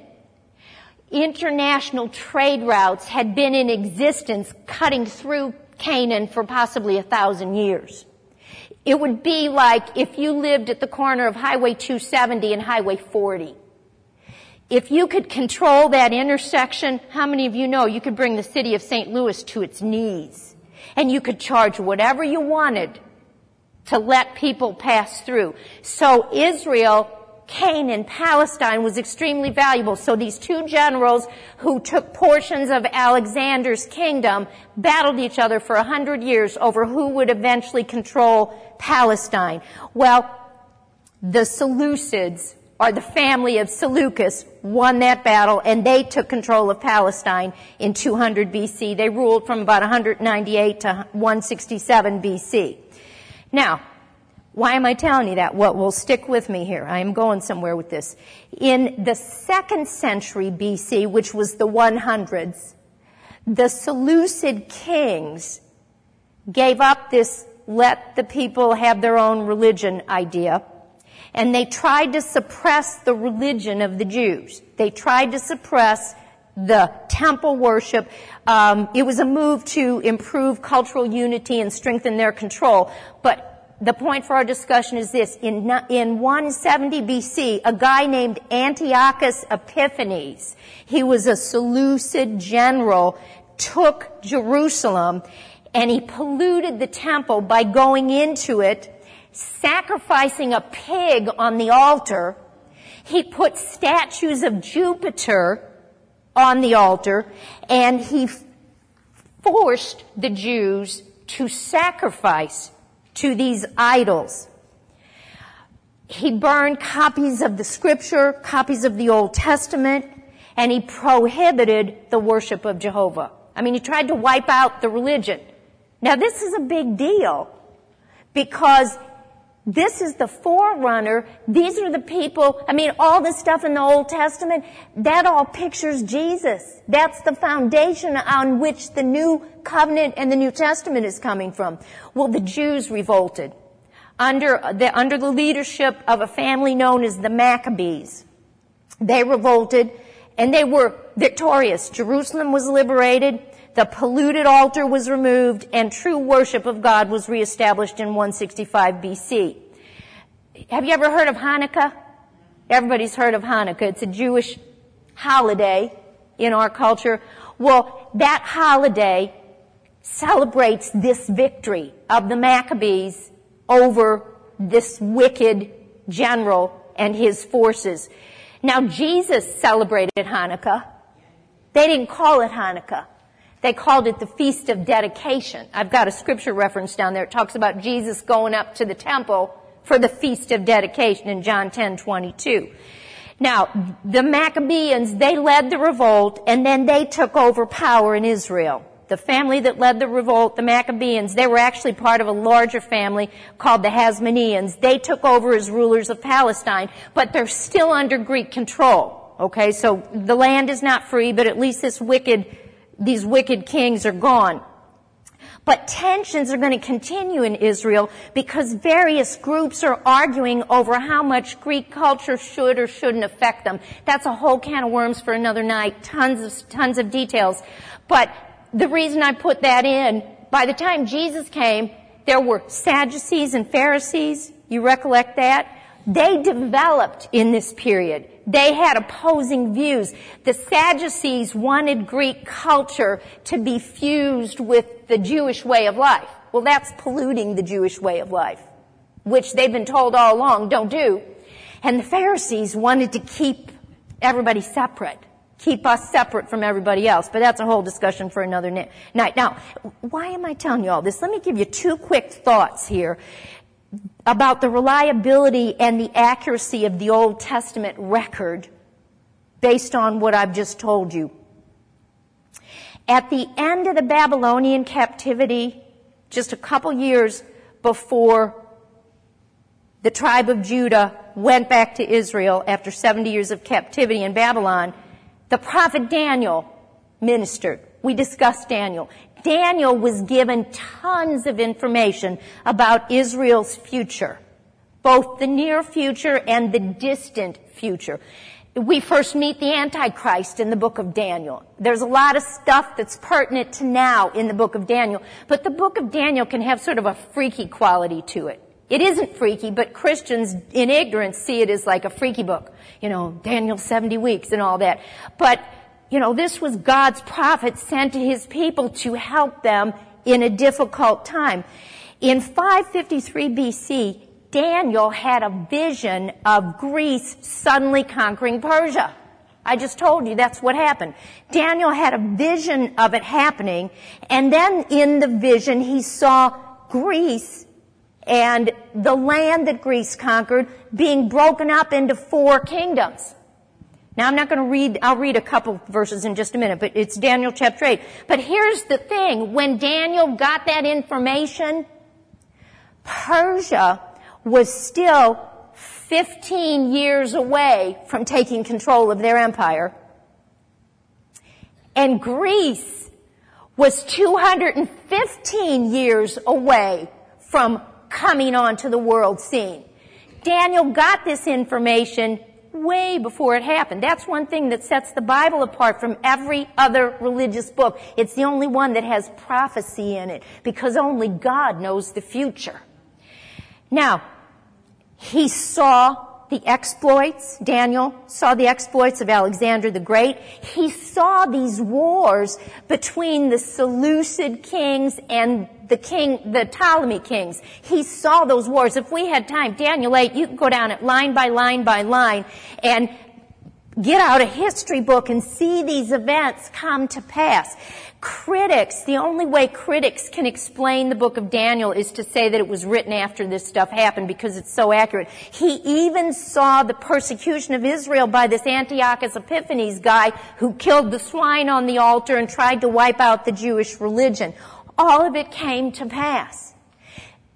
Speaker 1: international trade routes had been in existence cutting through Canaan for possibly 1,000 years. It would be like if you lived at the corner of Highway 270 and Highway 40. If you could control that intersection, how many of you know you could bring the city of St. Louis to its knees? And you could charge whatever you wanted to let people pass through. So Israel, Canaan, Palestine was extremely valuable. So these 2 generals who took portions of Alexander's kingdom battled each other for 100 years over who would eventually control Palestine. Well, the Seleucids, or the family of Seleucus, won that battle, and they took control of Palestine in 200 BC. They ruled from about 198 to 167 BC. Now, why am I telling you that? Well, we'll stick with me here. I am going somewhere with this. In the 2nd century BC, which was the 100s, the Seleucid kings gave up this let the people have their own religion idea, and they tried to suppress the religion of the Jews. They tried to suppress the temple worship. It was a move to improve cultural unity and strengthen their control. But the point for our discussion is this. In 170 BC, a guy named Antiochus Epiphanes, he was a Seleucid general, took Jerusalem, and he polluted the temple by going into it, sacrificing a pig on the altar. He put statues of Jupiter on the altar, and he forced the Jews to sacrifice to these idols. He burned copies of the Scripture, copies of the Old Testament, and he prohibited the worship of Jehovah. I mean, he tried to wipe out the religion. Now, this is a big deal because This is the forerunner. These are the people, all this stuff in the Old Testament, that all pictures Jesus. That's the foundation on which the New Covenant and the New Testament is coming from. Well, the Jews revolted under the leadership of a family known as the Maccabees. They revolted and they were victorious. Jerusalem was liberated. The polluted altar was removed, and true worship of God was reestablished in 165 BC. Have you ever heard of Hanukkah? Everybody's heard of Hanukkah. It's a Jewish holiday in our culture. Well, that holiday celebrates this victory of the Maccabees over this wicked general and his forces. Now, Jesus celebrated Hanukkah. They didn't call it Hanukkah. They called it the Feast of Dedication. I've got a scripture reference down there. It talks about Jesus going up to the temple for the Feast of Dedication in John 10:22. Now, the Maccabees, they led the revolt, and then they took over power in Israel. The family that led the revolt, the Maccabees, they were actually part of a larger family called the Hasmoneans. They took over as rulers of Palestine, but they're still under Greek control. Okay, so the land is not free, but at least these wicked kings are gone. But tensions are going to continue in Israel because various groups are arguing over how much Greek culture should or shouldn't affect them. That's a whole can of worms for another night. Tons of details. But the reason I put that in, by the time Jesus came, there were Sadducees and Pharisees. You recollect that? They developed in this period. They had opposing views. The Sadducees wanted Greek culture to be fused with the Jewish way of life. Well, that's polluting the Jewish way of life, which they've been told all along, don't do. And the Pharisees wanted to keep everybody separate, keep us separate from everybody else. But that's a whole discussion for another night. Now, why am I telling you all this? Let me give you two quick thoughts here about the reliability and the accuracy of the Old Testament record based on what I've just told you. At the end of the Babylonian captivity, just a couple years before the tribe of Judah went back to Israel after 70 years of captivity in Babylon, the prophet Daniel ministered. We discussed Daniel. Daniel was given tons of information about Israel's future, both the near future and the distant future. We first meet the Antichrist in the book of Daniel. There's a lot of stuff that's pertinent to now in the book of Daniel, but the book of Daniel can have sort of a freaky quality to it. It isn't freaky, but Christians in ignorance see it as like a freaky book. Daniel 70 weeks and all that. But this was God's prophet sent to his people to help them in a difficult time. In 553 BC, Daniel had a vision of Greece suddenly conquering Persia. I just told you that's what happened. Daniel had a vision of it happening, and then in the vision he saw Greece and the land that Greece conquered being broken up into 4 kingdoms. Now, I'm not going to read, I'll read a couple verses in just a minute, but it's Daniel chapter 8. But here's the thing. When Daniel got that information, Persia was still 15 years away from taking control of their empire. And Greece was 215 years away from coming onto the world scene. Daniel got this information way before it happened. That's one thing that sets the Bible apart from every other religious book. It's the only one that has prophecy in it, because only God knows the future. Now, he saw the exploits, Daniel saw the exploits of Alexander the Great. He saw these wars between the Seleucid kings and the Ptolemy kings. He saw those wars. If we had time, Daniel 8, you can go down it line by line by line and get out a history book and see these events come to pass. Critics, the only way critics can explain the book of Daniel is to say that it was written after this stuff happened because it's so accurate. He even saw the persecution of Israel by this Antiochus Epiphanes guy who killed the swine on the altar and tried to wipe out the Jewish religion. All of it came to pass.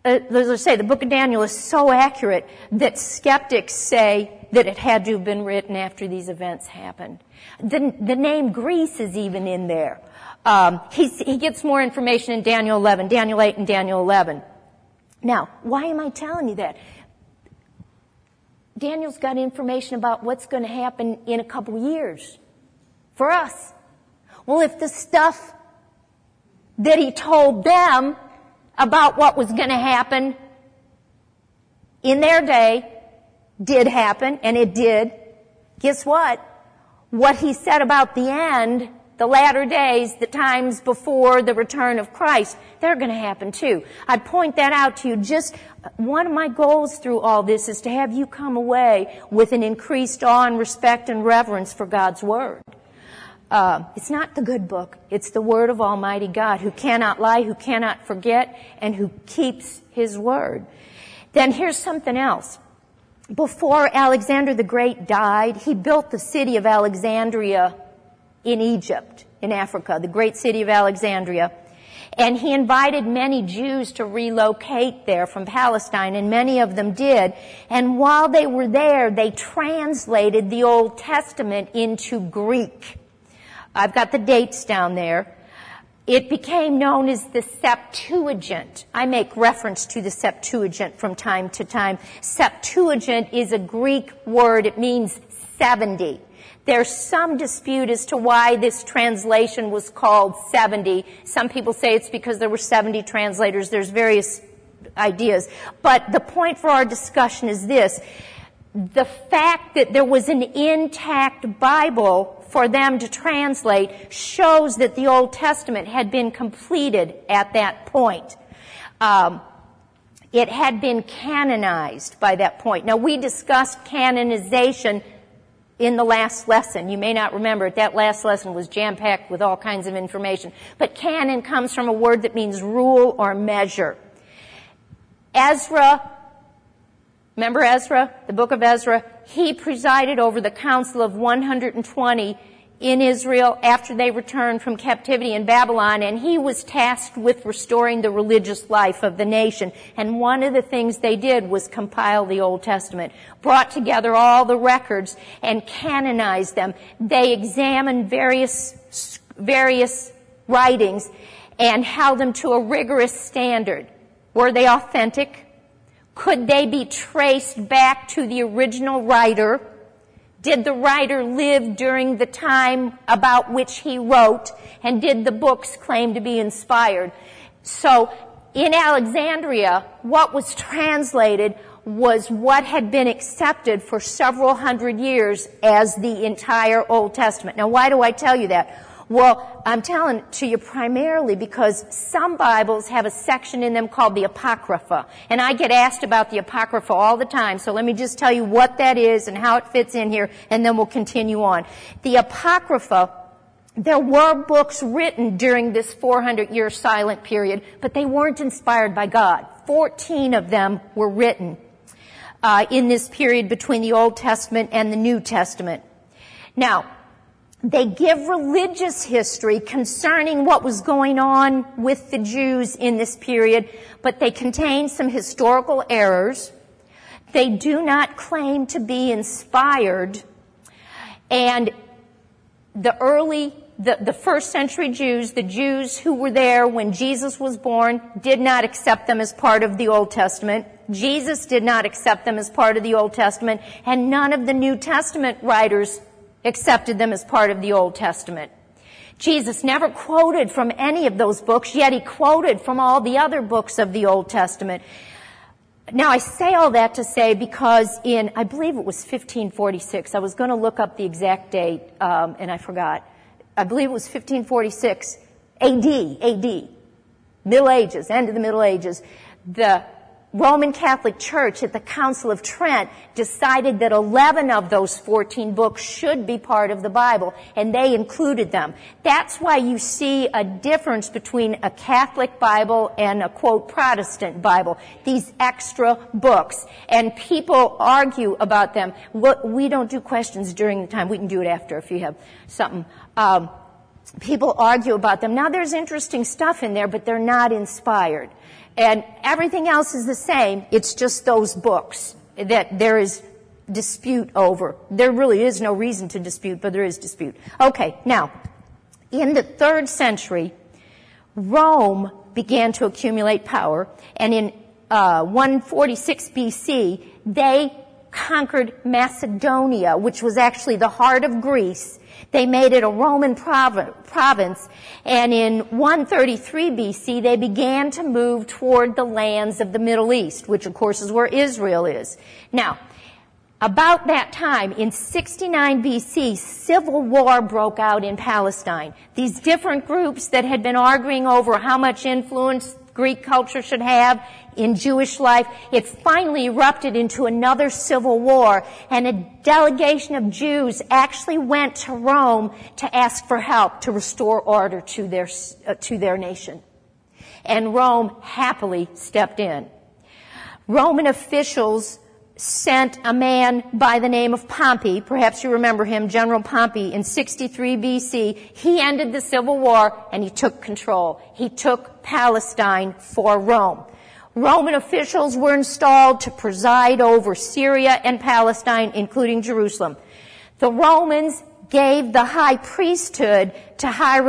Speaker 1: as I say, the book of Daniel is so accurate that skeptics say that it had to have been written after these events happened. The name Greece is even in there. He gets more information in Daniel 11, Daniel 8 and Daniel 11. Now, why am I telling you that? Daniel's got information about what's going to happen in a couple years for us. Well, if the stuff that he told them about what was going to happen in their day did happen, and it did, guess what? What he said about the end, the latter days, the times before the return of Christ, they're going to happen too. I point that out to you. Just one of my goals through all this is to have you come away with an increased awe and respect and reverence for God's Word. It's not the good book. It's the Word of Almighty God, who cannot lie, who cannot forget, and who keeps His Word. Then here's something else. Before Alexander the Great died, he built the city of Alexandria in Egypt, in Africa, the great city of Alexandria. And he invited many Jews to relocate there from Palestine, and many of them did. And while they were there, they translated the Old Testament into Greek. I've got the dates down there. It became known as the Septuagint. I make reference to the Septuagint from time to time. Septuagint is a Greek word. It means 70. There's some dispute as to why this translation was called 70. Some people say it's because there were 70 translators. There's various ideas. But the point for our discussion is this. The fact that there was an intact Bible for them to translate shows that the Old Testament had been completed at that point. It had been canonized by that point. Now, we discussed canonization in the last lesson. You may not remember it. That last lesson was jam-packed with all kinds of information. But canon comes from a word that means rule or measure. Ezra, remember Ezra, the book of Ezra? He presided over the Council of 120 in Israel after they returned from captivity in Babylon, and he was tasked with restoring the religious life of the nation. And one of the things they did was compile the Old Testament, brought together all the records and canonized them. They examined various writings and held them to a rigorous standard. Were they authentic? Could they be traced back to the original writer? Did the writer live during the time about which he wrote? And did the books claim to be inspired? So in Alexandria, what was translated was what had been accepted for several hundred years as the entire Old Testament. Now, why do I tell you that? Well, I'm telling it to you primarily because some Bibles have a section in them called the Apocrypha. And I get asked about the Apocrypha all the time, so let me just tell you what that is and how it fits in here, and then we'll continue on. The Apocrypha, there were books written during this 400-year silent period, but they weren't inspired by God. 14 of them were written in this period between the Old Testament and the New Testament. Now, they give religious history concerning what was going on with the Jews in this period, but they contain some historical errors. They do not claim to be inspired. And the first century Jews, the Jews who were there when Jesus was born, did not accept them as part of the Old Testament. Jesus did not accept them as part of the Old Testament, and none of the New Testament writers accepted them as part of the Old Testament. Jesus never quoted from any of those books, yet he quoted from all the other books of the Old Testament. Now, I say all that to say because in, I believe it was 1546, I was going to look up the exact date, and I forgot. I believe it was 1546 AD, Middle Ages, end of the Middle Ages. The Roman Catholic Church at the Council of Trent decided that 11 of those 14 books should be part of the Bible, and they included them. That's why you see a difference between a Catholic Bible and a, quote, Protestant Bible. These extra books. And people argue about them. We don't do questions during the time. We can do it after if you have something. people argue about them. Now, there's interesting stuff in there, but they're not inspired. And everything else is the same. It's just those books that there is dispute over. There really is no reason to dispute, but there is dispute. Okay, now, in the 3rd century, Rome began to accumulate power, and in 146 BC, they conquered Macedonia, which was actually the heart of Greece. They made it a Roman province, and in 133 BC, they began to move toward the lands of the Middle East, which of course is where Israel is. Now, about that time, in 69 BC, civil war broke out in Palestine. These different groups that had been arguing over how much influence Greek culture should have in Jewish life, it finally erupted into another civil war, and a delegation of Jews actually went to Rome to ask for help to restore order to their nation. And Rome happily stepped in. Roman officials sent a man by the name of Pompey, perhaps you remember him, General Pompey, in 63 BC. He ended the civil war and he took control. He took Palestine for Rome. Roman officials were installed to preside over Syria and Palestine, including Jerusalem. The Romans gave the high priesthood to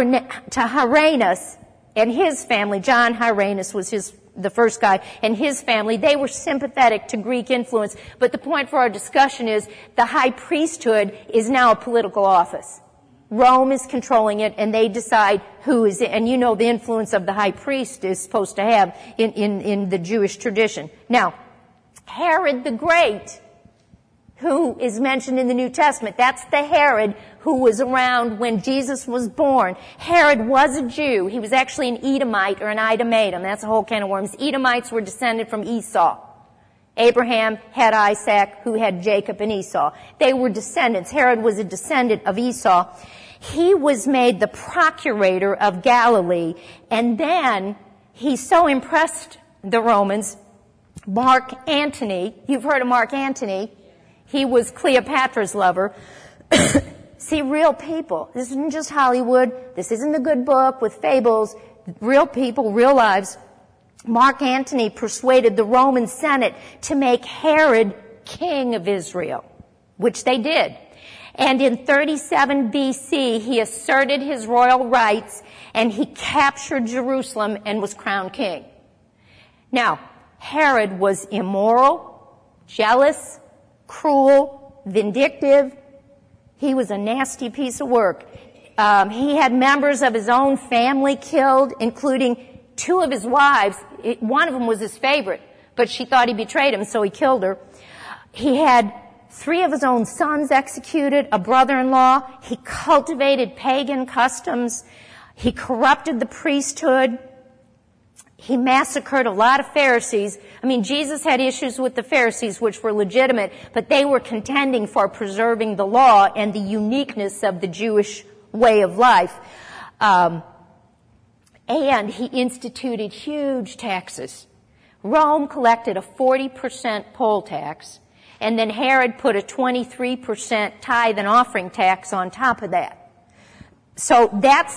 Speaker 1: Hyrcanus and his family. John Hyrcanus was the first guy, and his family. They were sympathetic to Greek influence. But the point for our discussion is the high priesthood is now a political office. Rome is controlling it, and they decide who is it. And you know the influence of the high priest is supposed to have in the Jewish tradition. Now, Herod the Great, who is mentioned in the New Testament, that's the Herod who was around when Jesus was born. Herod was a Jew. He was actually an Edomite or an Idumatum. That's a whole can of worms. Edomites were descended from Esau. Abraham had Isaac, who had Jacob and Esau. They were descendants. Herod was a descendant of Esau. He was made the procurator of Galilee, and then he so impressed the Romans, Mark Antony. You've heard of Mark Antony. He was Cleopatra's lover. See, real people. This isn't just Hollywood. This isn't a good book with fables. Real people, real lives. Mark Antony persuaded the Roman Senate to make Herod king of Israel, which they did. And in 37 BC, he asserted his royal rights, and he captured Jerusalem and was crowned king. Now, Herod was immoral, jealous, cruel, vindictive. He was a nasty piece of work. He had members of his own family killed, including 2 of his wives. One of them was his favorite, but she thought he betrayed him, so he killed her. He had 3 of his own sons executed, a brother-in-law. He cultivated pagan customs. He corrupted the priesthood. He massacred a lot of Pharisees. I mean, Jesus had issues with the Pharisees, which were legitimate, but they were contending for preserving the law and the uniqueness of the Jewish way of life. And he instituted huge taxes. Rome collected a 40% poll tax, and then Herod put a 23% tithe and offering tax on top of that. So that's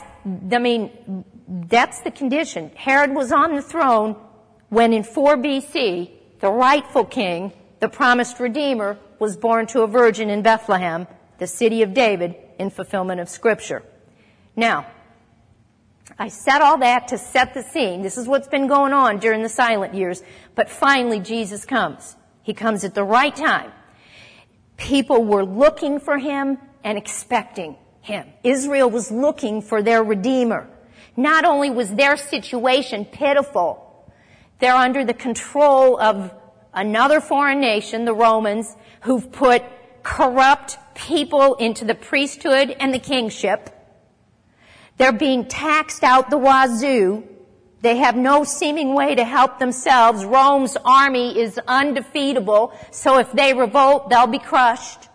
Speaker 1: the condition. Herod was on the throne when in 4 BC, the rightful king, the promised Redeemer, was born to a virgin in Bethlehem, the city of David, in fulfillment of Scripture. Now, I said all that to set the scene. This is what's been going on during the silent years. But finally, Jesus comes. He comes at the right time. People were looking for him and expecting him. Israel was looking for their Redeemer. Not only was their situation pitiful, they're under the control of another foreign nation, the Romans, who've put corrupt people into the priesthood and the kingship. They're being taxed out the wazoo. They have no seeming way to help themselves. Rome's army is undefeatable, so if they revolt, they'll be crushed.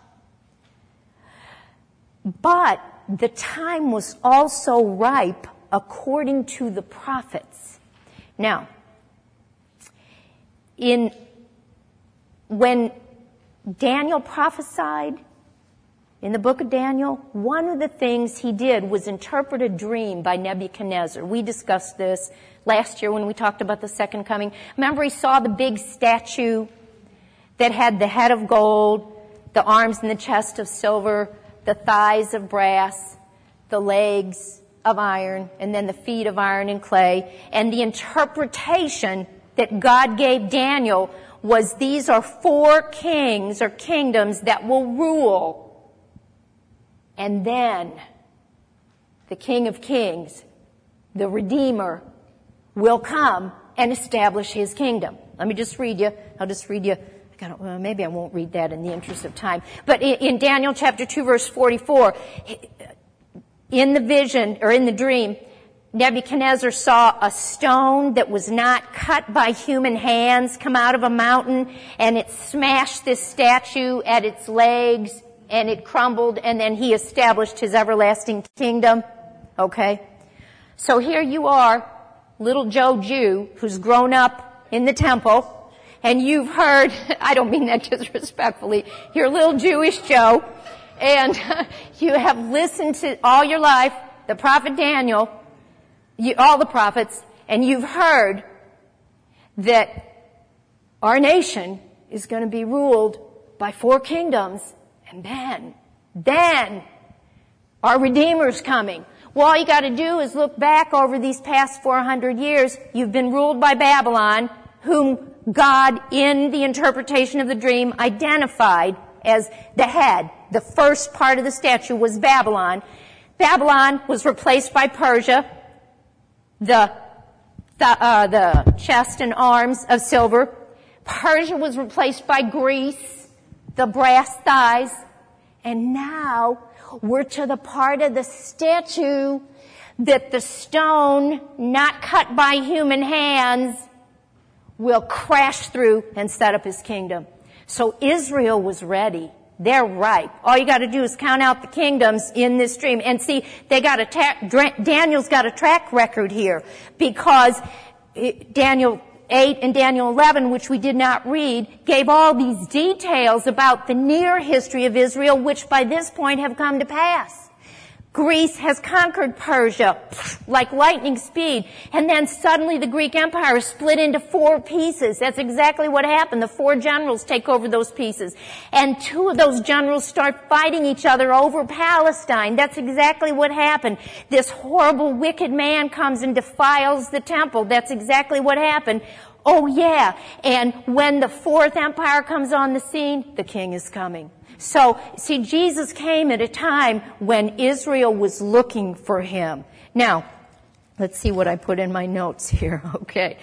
Speaker 1: But the time was also ripe according to the prophets. Now, when Daniel prophesied, in the book of Daniel, one of the things he did was interpret a dream by Nebuchadnezzar. We discussed this last year when we talked about the second coming. Remember, he saw the big statue that had the head of gold, the arms and the chest of silver, the thighs of brass, the legs of iron, and then the feet of iron and clay. And the interpretation that God gave Daniel was these are 4 kings or kingdoms that will rule. And then the King of Kings, the Redeemer, will come and establish his kingdom. Let me just read you. I'll just read you. Maybe I won't read that in the interest of time. But in Daniel chapter 2 verse 44, in the vision or in the dream, Nebuchadnezzar saw a stone that was not cut by human hands come out of a mountain, and it smashed this statue at its legs, and it crumbled, and then he established his everlasting kingdom. Okay? So here you are, little Joe Jew, who's grown up in the temple, and you've heard, I don't mean that disrespectfully, you're little Jewish Joe, and you have listened to all your life, the prophet Daniel, all the prophets, and you've heard that our nation is going to be ruled by 4 kingdoms, and then our Redeemer's coming. Well, all you got to do is look back over these past 400 years. You've been ruled by Babylon, whom God, in the interpretation of the dream, identified as the head. The first part of the statue was Babylon. Babylon was replaced by Persia, the chest and arms of silver. Persia was replaced by Greece, the brass thighs. And now we're to the part of the statue that the stone, not cut by human hands, will crash through and set up his kingdom. So Israel was ready. They're ripe. All you got to do is count out the kingdoms in this dream. And see, Daniel's got a track record here, because Daniel 8 and Daniel 11, which we did not read, gave all these details about the near history of Israel, which by this point have come to pass. Greece has conquered Persia like lightning speed, and then suddenly the Greek Empire is split into 4 pieces. That's exactly what happened. The 4 generals take over those pieces, and 2 of those generals start fighting each other over Palestine. That's exactly what happened. This horrible, wicked man comes and defiles the temple. That's exactly what happened. Oh yeah, and when the 4th empire comes on the scene, the king is coming. So, see, Jesus came at a time when Israel was looking for him. Now, let's see what I put in my notes here. Okay.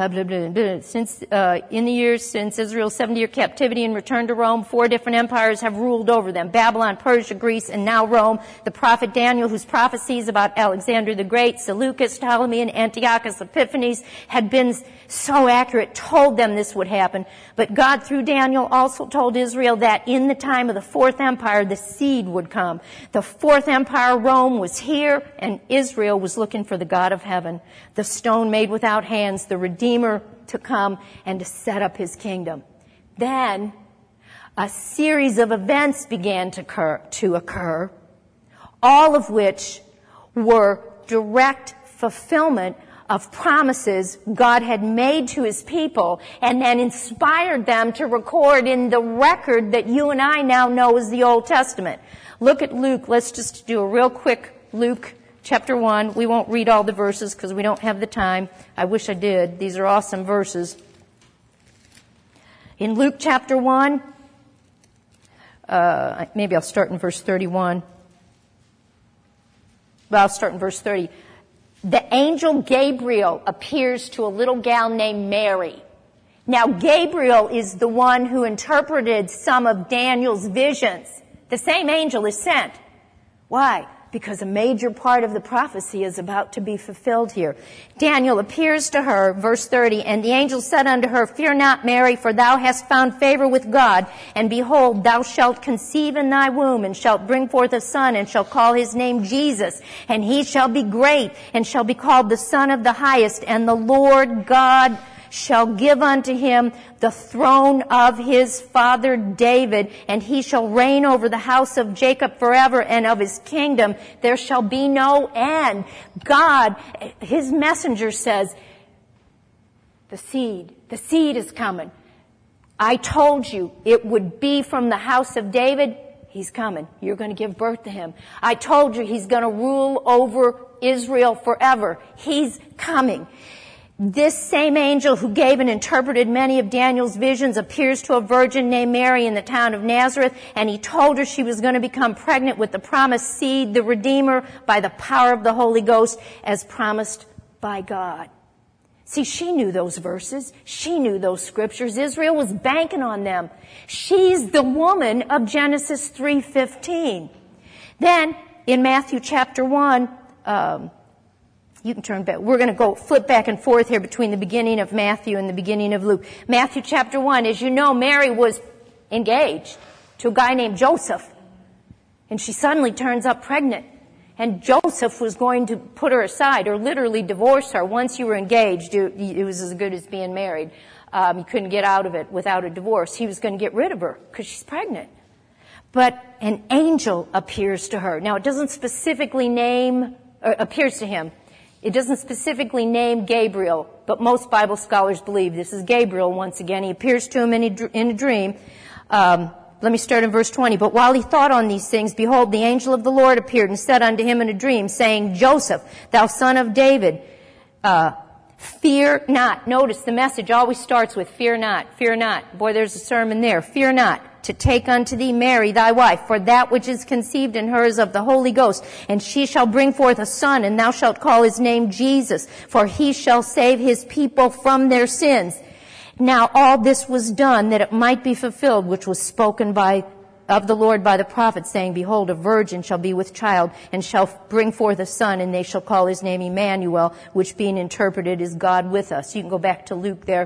Speaker 1: Since, in the years since Israel's 70-year captivity and return to Rome, 4 different empires have ruled over them. Babylon, Persia, Greece, and now Rome. The prophet Daniel, whose prophecies about Alexander the Great, Seleucus, Ptolemy, and Antiochus Epiphanes had been so accurate, told them this would happen. But God, through Daniel, also told Israel that in the time of the 4th empire, the seed would come. The 4th empire, Rome, was here, and Israel was looking for the God of heaven, the stone made without hands, the Redeemer to come and to set up his kingdom. Then a series of events began to occur, all of which were direct fulfillment of promises God had made to his people, and then inspired them to record in the record that you and I now know as the Old Testament. Look at Luke. Let's just do a real quick Luke chapter 1. We won't read all the verses because we don't have the time. I wish I did. These are awesome verses. In Luke chapter 1, maybe I'll start in verse 31. Well, I'll start in verse 30. The angel Gabriel appears to a little gal named Mary. Now, Gabriel is the one who interpreted some of Daniel's visions. The same angel is sent. Why? Because a major part of the prophecy is about to be fulfilled here. Daniel appears to her, verse 30, and the angel said unto her, Fear not, Mary, for thou hast found favor with God, and behold, thou shalt conceive in thy womb, and shalt bring forth a son, and shall call his name Jesus, and he shall be great, and shall be called the Son of the Highest, and the Lord God shall give unto him the throne of his father David, and he shall reign over the house of Jacob forever, and of his kingdom there shall be no end. God, his messenger says, the seed is coming. I told you it would be from the house of David. He's coming. You're going to give birth to him. I told you he's going to rule over Israel forever. He's coming. This same angel who gave and interpreted many of Daniel's visions appears to a virgin named Mary in the town of Nazareth, and he told her she was going to become pregnant with the promised seed, the Redeemer, by the power of the Holy Ghost, as promised by God. See, she knew those verses. She knew those scriptures. Israel was banking on them. She's the woman of Genesis 3:15. Then, in Matthew chapter 1, you can turn back. We're going to flip back and forth here between the beginning of Matthew and the beginning of Luke. Matthew chapter 1, as you know, Mary was engaged to a guy named Joseph. And she suddenly turns up pregnant. And Joseph was going to put her aside, or literally divorce her. Once you were engaged, it was as good as being married. You couldn't get out of it without a divorce. He was going to get rid of her because she's pregnant. But an angel appears to her. Now, it doesn't specifically appears to him. It doesn't specifically name Gabriel, but most Bible scholars believe this is Gabriel once again. He appears to him in a dream. Let me start in verse 20. But while he thought on these things, behold, the angel of the Lord appeared and said unto him in a dream, saying, Joseph, thou son of David, fear not. Notice the message always starts with fear not, fear not. Boy, there's a sermon there. Fear not to take unto thee Mary thy wife, for that which is conceived in her is of the Holy Ghost. And she shall bring forth a son, and thou shalt call his name Jesus, for he shall save his people from their sins. Now all this was done that it might be fulfilled, which was spoken of the Lord by the prophet, saying, Behold, a virgin shall be with child, and shall bring forth a son, and they shall call his name Emmanuel, which being interpreted is God with us. You can go back to Luke there.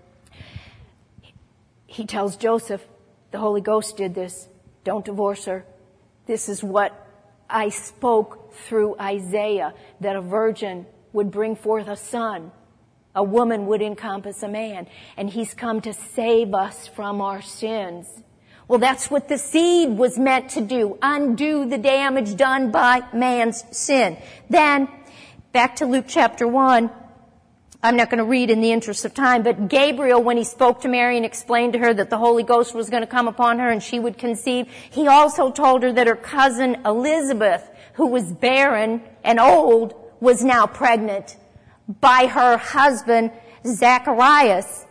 Speaker 1: He tells Joseph, the Holy Ghost did this. Don't divorce her. This is what I spoke through Isaiah, that a virgin would bring forth a son. A woman would encompass a man, and he's come to save us from our sins. Well, that's what the seed was meant to do, undo the damage done by man's sin. Then, back to Luke chapter 1, I'm not going to read in the interest of time, but Gabriel, when he spoke to Mary and explained to her that the Holy Ghost was going to come upon her and she would conceive, he also told her that her cousin Elizabeth, who was barren and old, was now pregnant by her husband, Zacharias.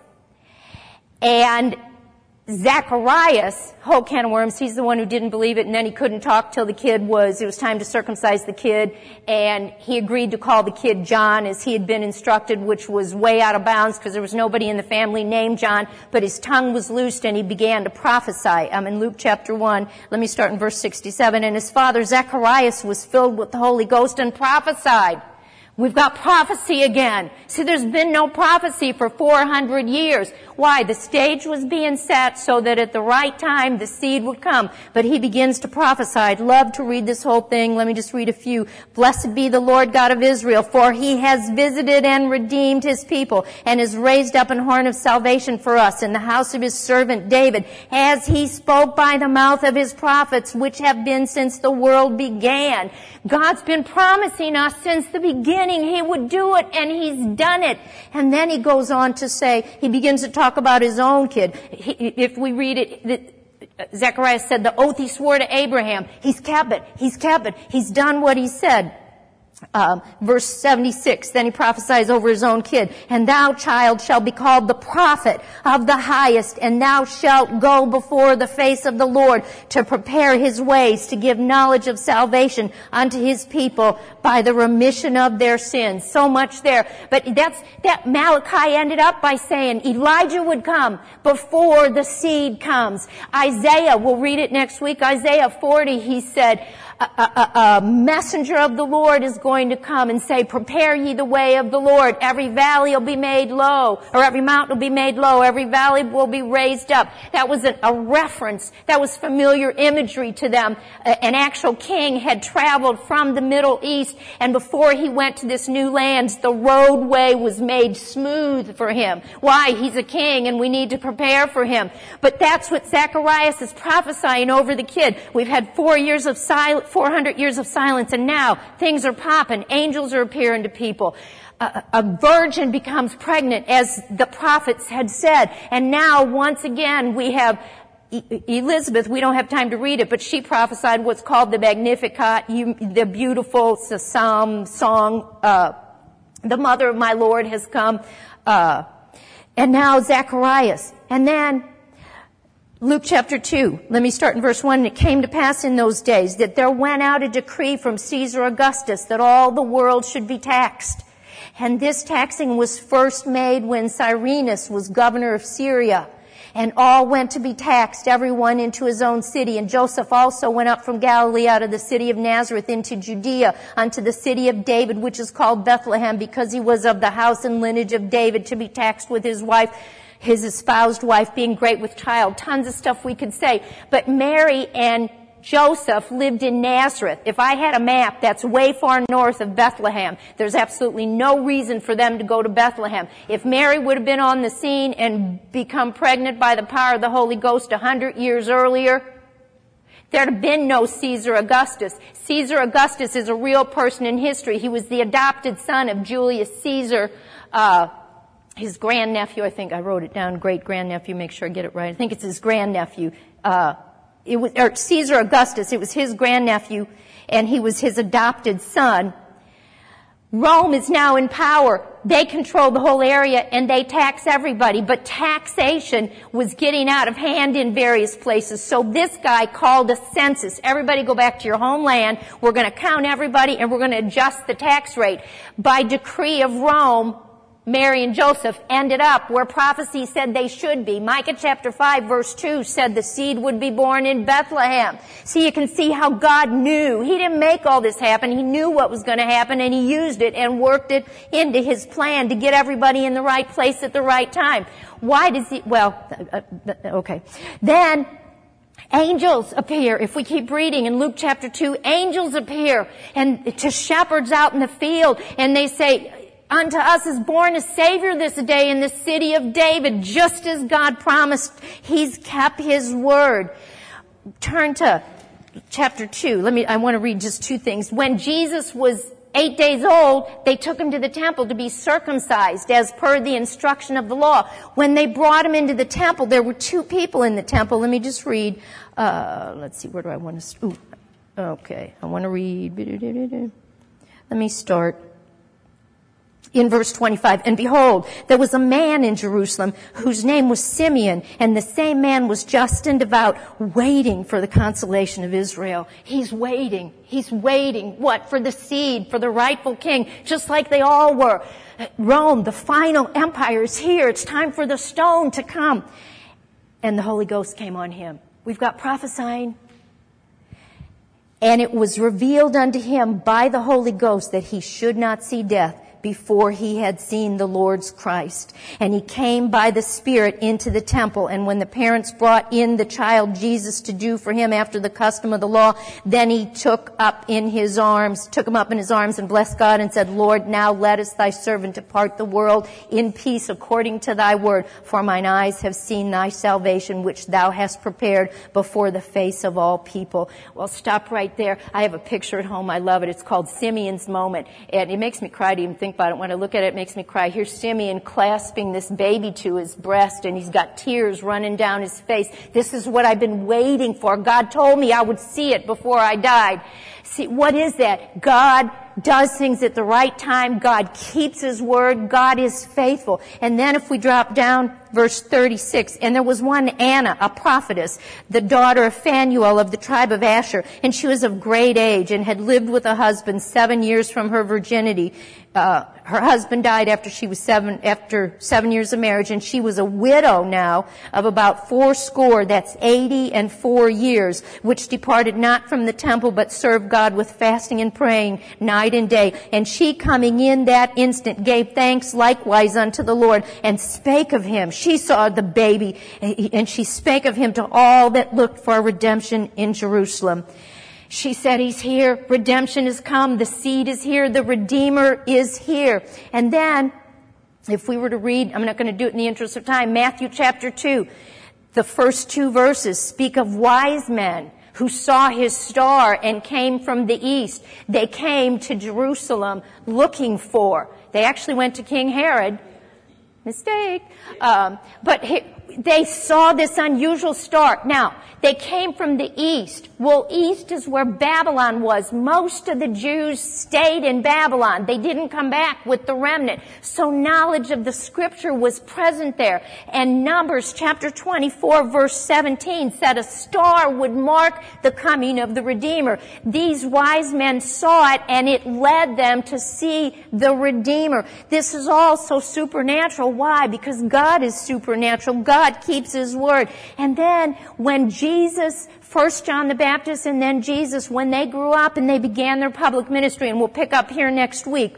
Speaker 1: And Zacharias, whole can of worms, he's the one who didn't believe it, and then he couldn't talk till it was time to circumcise the kid, and he agreed to call the kid John as he had been instructed, which was way out of bounds because there was nobody in the family named John, but his tongue was loosed and he began to prophesy. I'm in Luke chapter 1, let me start in verse 67, and his father Zacharias was filled with the Holy Ghost and prophesied. We've got prophecy again. See, there's been no prophecy for 400 years. Why? The stage was being set so that at the right time the seed would come. But he begins to prophesy. I'd love to read this whole thing. Let me just read a few. Blessed be the Lord God of Israel, for he has visited and redeemed his people, and has raised up an horn of salvation for us in the house of his servant David, as he spoke by the mouth of his prophets, which have been since the world began. God's been promising us since the beginning he would do it, and he's done it. And then he goes on to say, he begins to talk about his own kid. If we read it, Zacharias said the oath he swore to Abraham, he's kept it, he's done what he said. Verse 76, then he prophesies over his own kid. And thou, child, shall be called the prophet of the highest, and thou shalt go before the face of the Lord to prepare his ways, to give knowledge of salvation unto his people by the remission of their sins. So much there. But that Malachi ended up by saying Elijah would come before the seed comes. Isaiah, we'll read it next week, Isaiah 40, he said, a messenger of the Lord is going to come and say, prepare ye the way of the Lord. Every valley will be made low, or every mountain will be made low. Every valley will be raised up. That was a reference. That was familiar imagery to them. An actual king had traveled from the Middle East, and before he went to this new land, the roadway was made smooth for him. Why? He's a king, and we need to prepare for him. But that's what Zacharias is prophesying over the kid. We've had 400 years of silence, and now things are popping. Angels are appearing to people. A virgin becomes pregnant, as the prophets had said. And now, once again, we have Elizabeth. We don't have time to read it, but she prophesied what's called the Magnificat, the beautiful psalm song. The mother of my Lord has come. And now Zacharias. And then Luke chapter 2, let me start in verse 1. And it came to pass in those days that there went out a decree from Caesar Augustus that all the world should be taxed. And this taxing was first made when Cyrenius was governor of Syria. And all went to be taxed, everyone into his own city. And Joseph also went up from Galilee out of the city of Nazareth into Judea, unto the city of David, which is called Bethlehem, because he was of the house and lineage of David, to be taxed with his wife, his espoused wife, being great with child. Tons of stuff we could say. But Mary and Joseph lived in Nazareth. If I had a map, that's way far north of Bethlehem. There's absolutely no reason for them to go to Bethlehem. If Mary would have been on the scene and become pregnant by the power of the Holy Ghost 100 years earlier, there'd have been no Caesar Augustus. Caesar Augustus is a real person in history. He was the adopted son of Julius Caesar, his grandnephew. I think I wrote it down, great-grandnephew, make sure I get it right. I think it's his grandnephew. Caesar Augustus, it was his grandnephew, and he was his adopted son. Rome is now in power. They control the whole area, and they tax everybody. But taxation was getting out of hand in various places. So this guy called a census. Everybody go back to your homeland. We're going to count everybody, and we're going to adjust the tax rate. By decree of Rome, Mary and Joseph ended up where prophecy said they should be. Micah chapter 5 verse 2 said the seed would be born in Bethlehem. So you can see how God knew. He didn't make all this happen. He knew what was going to happen, and he used it and worked it into his plan to get everybody in the right place at the right time. Why does he? Well, okay. Then angels appear. If we keep reading in Luke chapter 2, angels appear and to shepherds out in the field, and they say, unto us is born a Savior this day in the city of David, just as God promised. He's kept his word. Turn to chapter 2. I want to read just two things. When Jesus was 8 days old, they took him to the temple to be circumcised as per the instruction of the law. When they brought him into the temple, there were two people in the temple. Let me just read. Let's see, where do I want to... okay, I want to read... Let me start. In verse 25, and behold, there was a man in Jerusalem whose name was Simeon, and the same man was just and devout, waiting for the consolation of Israel. He's waiting. He's waiting. What? For the seed, for the rightful king, just like they all were. Rome, the final empire, is here. It's time for the stone to come. And the Holy Ghost came on him. We've got prophesying. And it was revealed unto him by the Holy Ghost that he should not see death before he had seen the Lord's Christ. And he came by the Spirit into the temple. And when the parents brought in the child Jesus to do for him after the custom of the law, then he took him up in his arms and blessed God and said, Lord, now lettest thy servant depart the world in peace according to thy word. For mine eyes have seen thy salvation, which thou hast prepared before the face of all people. Well, stop right there. I have a picture at home. I love it. It's called Simeon's Moment. And it makes me cry to even think about it. When I look at it, it makes me cry. Here's Simeon clasping this baby to his breast, and he's got tears running down his face. This is what I've been waiting for. God told me I would see it before I died. See, what is that? God does things at the right time. God keeps his word. God is faithful. And then if we drop down verse 36. And there was one Anna, a prophetess, the daughter of Phanuel of the tribe of Asher, and she was of great age and had lived with a husband 7 years from her virginity. Her husband died after 7 years of marriage, and she was a widow now of about 80, that's 84 years, which departed not from the temple, but served God with fasting and praying night and day. And she, coming in that instant, gave thanks likewise unto the Lord, and spake of him. She saw the baby, and she spake of him to all that looked for redemption in Jerusalem. She said, he's here. Redemption has come. The seed is here. The Redeemer is here. And then, if we were to read, I'm not going to do it in the interest of time, Matthew chapter 2, the first 2 verses speak of wise men who saw his star and came from the east. They came to Jerusalem looking for. They actually went to King Herod. Mistake. But they saw this unusual star. Now, they came from the east. Well, east is where Babylon was. Most of the Jews stayed in Babylon. They didn't come back with the remnant. So knowledge of the scripture was present there. And Numbers chapter 24 verse 17 said a star would mark the coming of the Redeemer. These wise men saw it, and it led them to see the Redeemer. This is all so supernatural. Why? Because God is supernatural. God keeps his word. And then when Jesus, first John the Baptist and then Jesus, when they grew up and they began their public ministry, and we'll pick up here next week,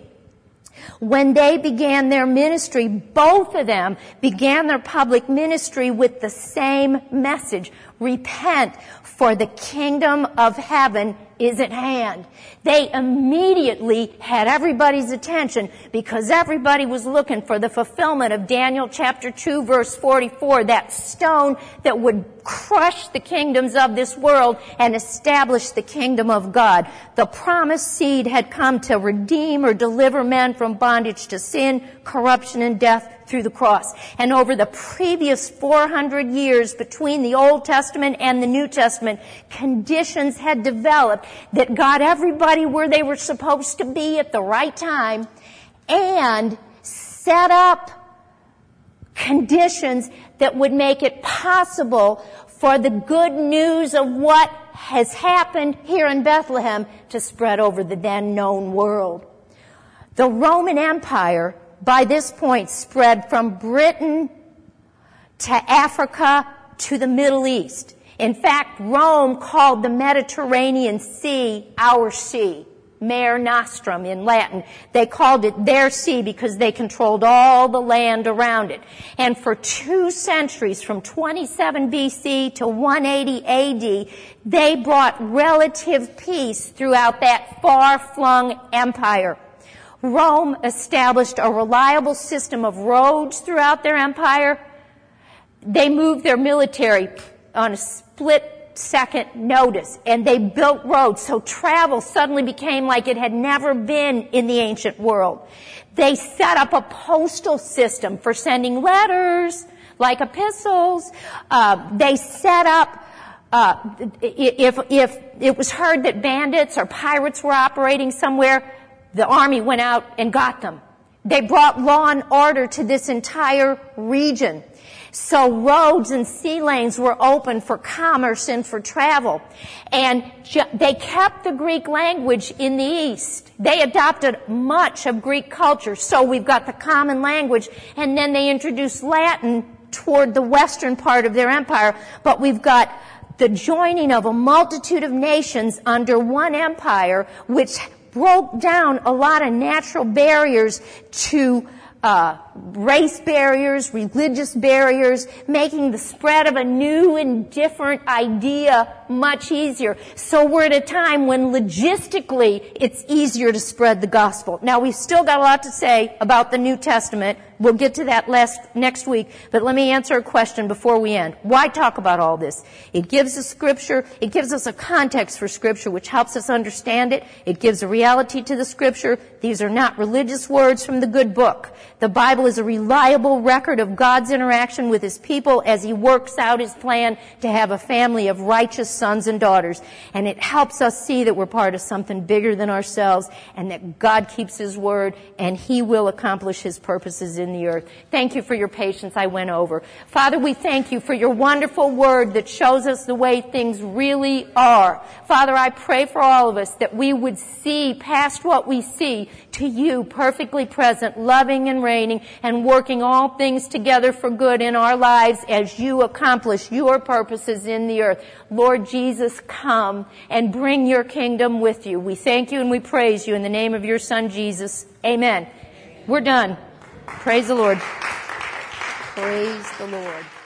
Speaker 1: when they began their ministry, both of them began their public ministry with the same message. Repent, for the kingdom of heaven is at hand. They immediately had everybody's attention because everybody was looking for the fulfillment of Daniel chapter 2 verse 44, that stone that would crush the kingdoms of this world and establish the kingdom of God. The promised seed had come to redeem or deliver men from bondage to sin, corruption, and death through the cross. And over the previous 400 years between the Old Testament and the New Testament, conditions had developed that got everybody where they were supposed to be at the right time and set up conditions that would make it possible for the good news of what has happened here in Bethlehem to spread over the then known world. The Roman Empire by this point spread from Britain to Africa to the Middle East. In fact, Rome called the Mediterranean Sea our sea, Mare Nostrum in Latin. They called it their sea because they controlled all the land around it. And for 2 centuries, from 27 BC to 180 AD, they brought relative peace throughout that far-flung empire. Rome established a reliable system of roads throughout their empire. They moved their military on a split-second notice, and they built roads, so travel suddenly became like it had never been in the ancient world. They set up a postal system for sending letters, like epistles. They set up if it was heard that bandits or pirates were operating somewhere, the army went out and got them. They brought law and order to this entire region. So roads and sea lanes were open for commerce and for travel. And they kept the Greek language in the East. They adopted much of Greek culture. So we've got the common language, and then they introduced Latin toward the western part of their empire. But we've got the joining of a multitude of nations under one empire, which broke down a lot of natural barriers to race barriers, religious barriers, making the spread of a new and different idea much easier. So we're at a time when logistically it's easier to spread the gospel. Now, we've still got a lot to say about the New Testament. We'll get to that next week, but let me answer a question before we end. Why talk about all this? It gives us Scripture. It gives us a context for Scripture, which helps us understand it. It gives a reality to the Scripture. These are not religious words from the good book. The Bible is a reliable record of God's interaction with His people as He works out His plan to have a family of righteous sons and daughters. And it helps us see that we're part of something bigger than ourselves and that God keeps His word and He will accomplish His purposes in the earth. Thank you for your patience I went over. Father, we thank you for your wonderful word that shows us the way things really are. Father, I pray for all of us that we would see past what we see to you, perfectly present, loving and reigning, and working all things together for good in our lives as you accomplish your purposes in the earth. Lord Jesus, come and bring your kingdom with you. We thank you and we praise you in the name of your Son, Jesus. Amen. We're done. Praise the Lord. Praise the Lord.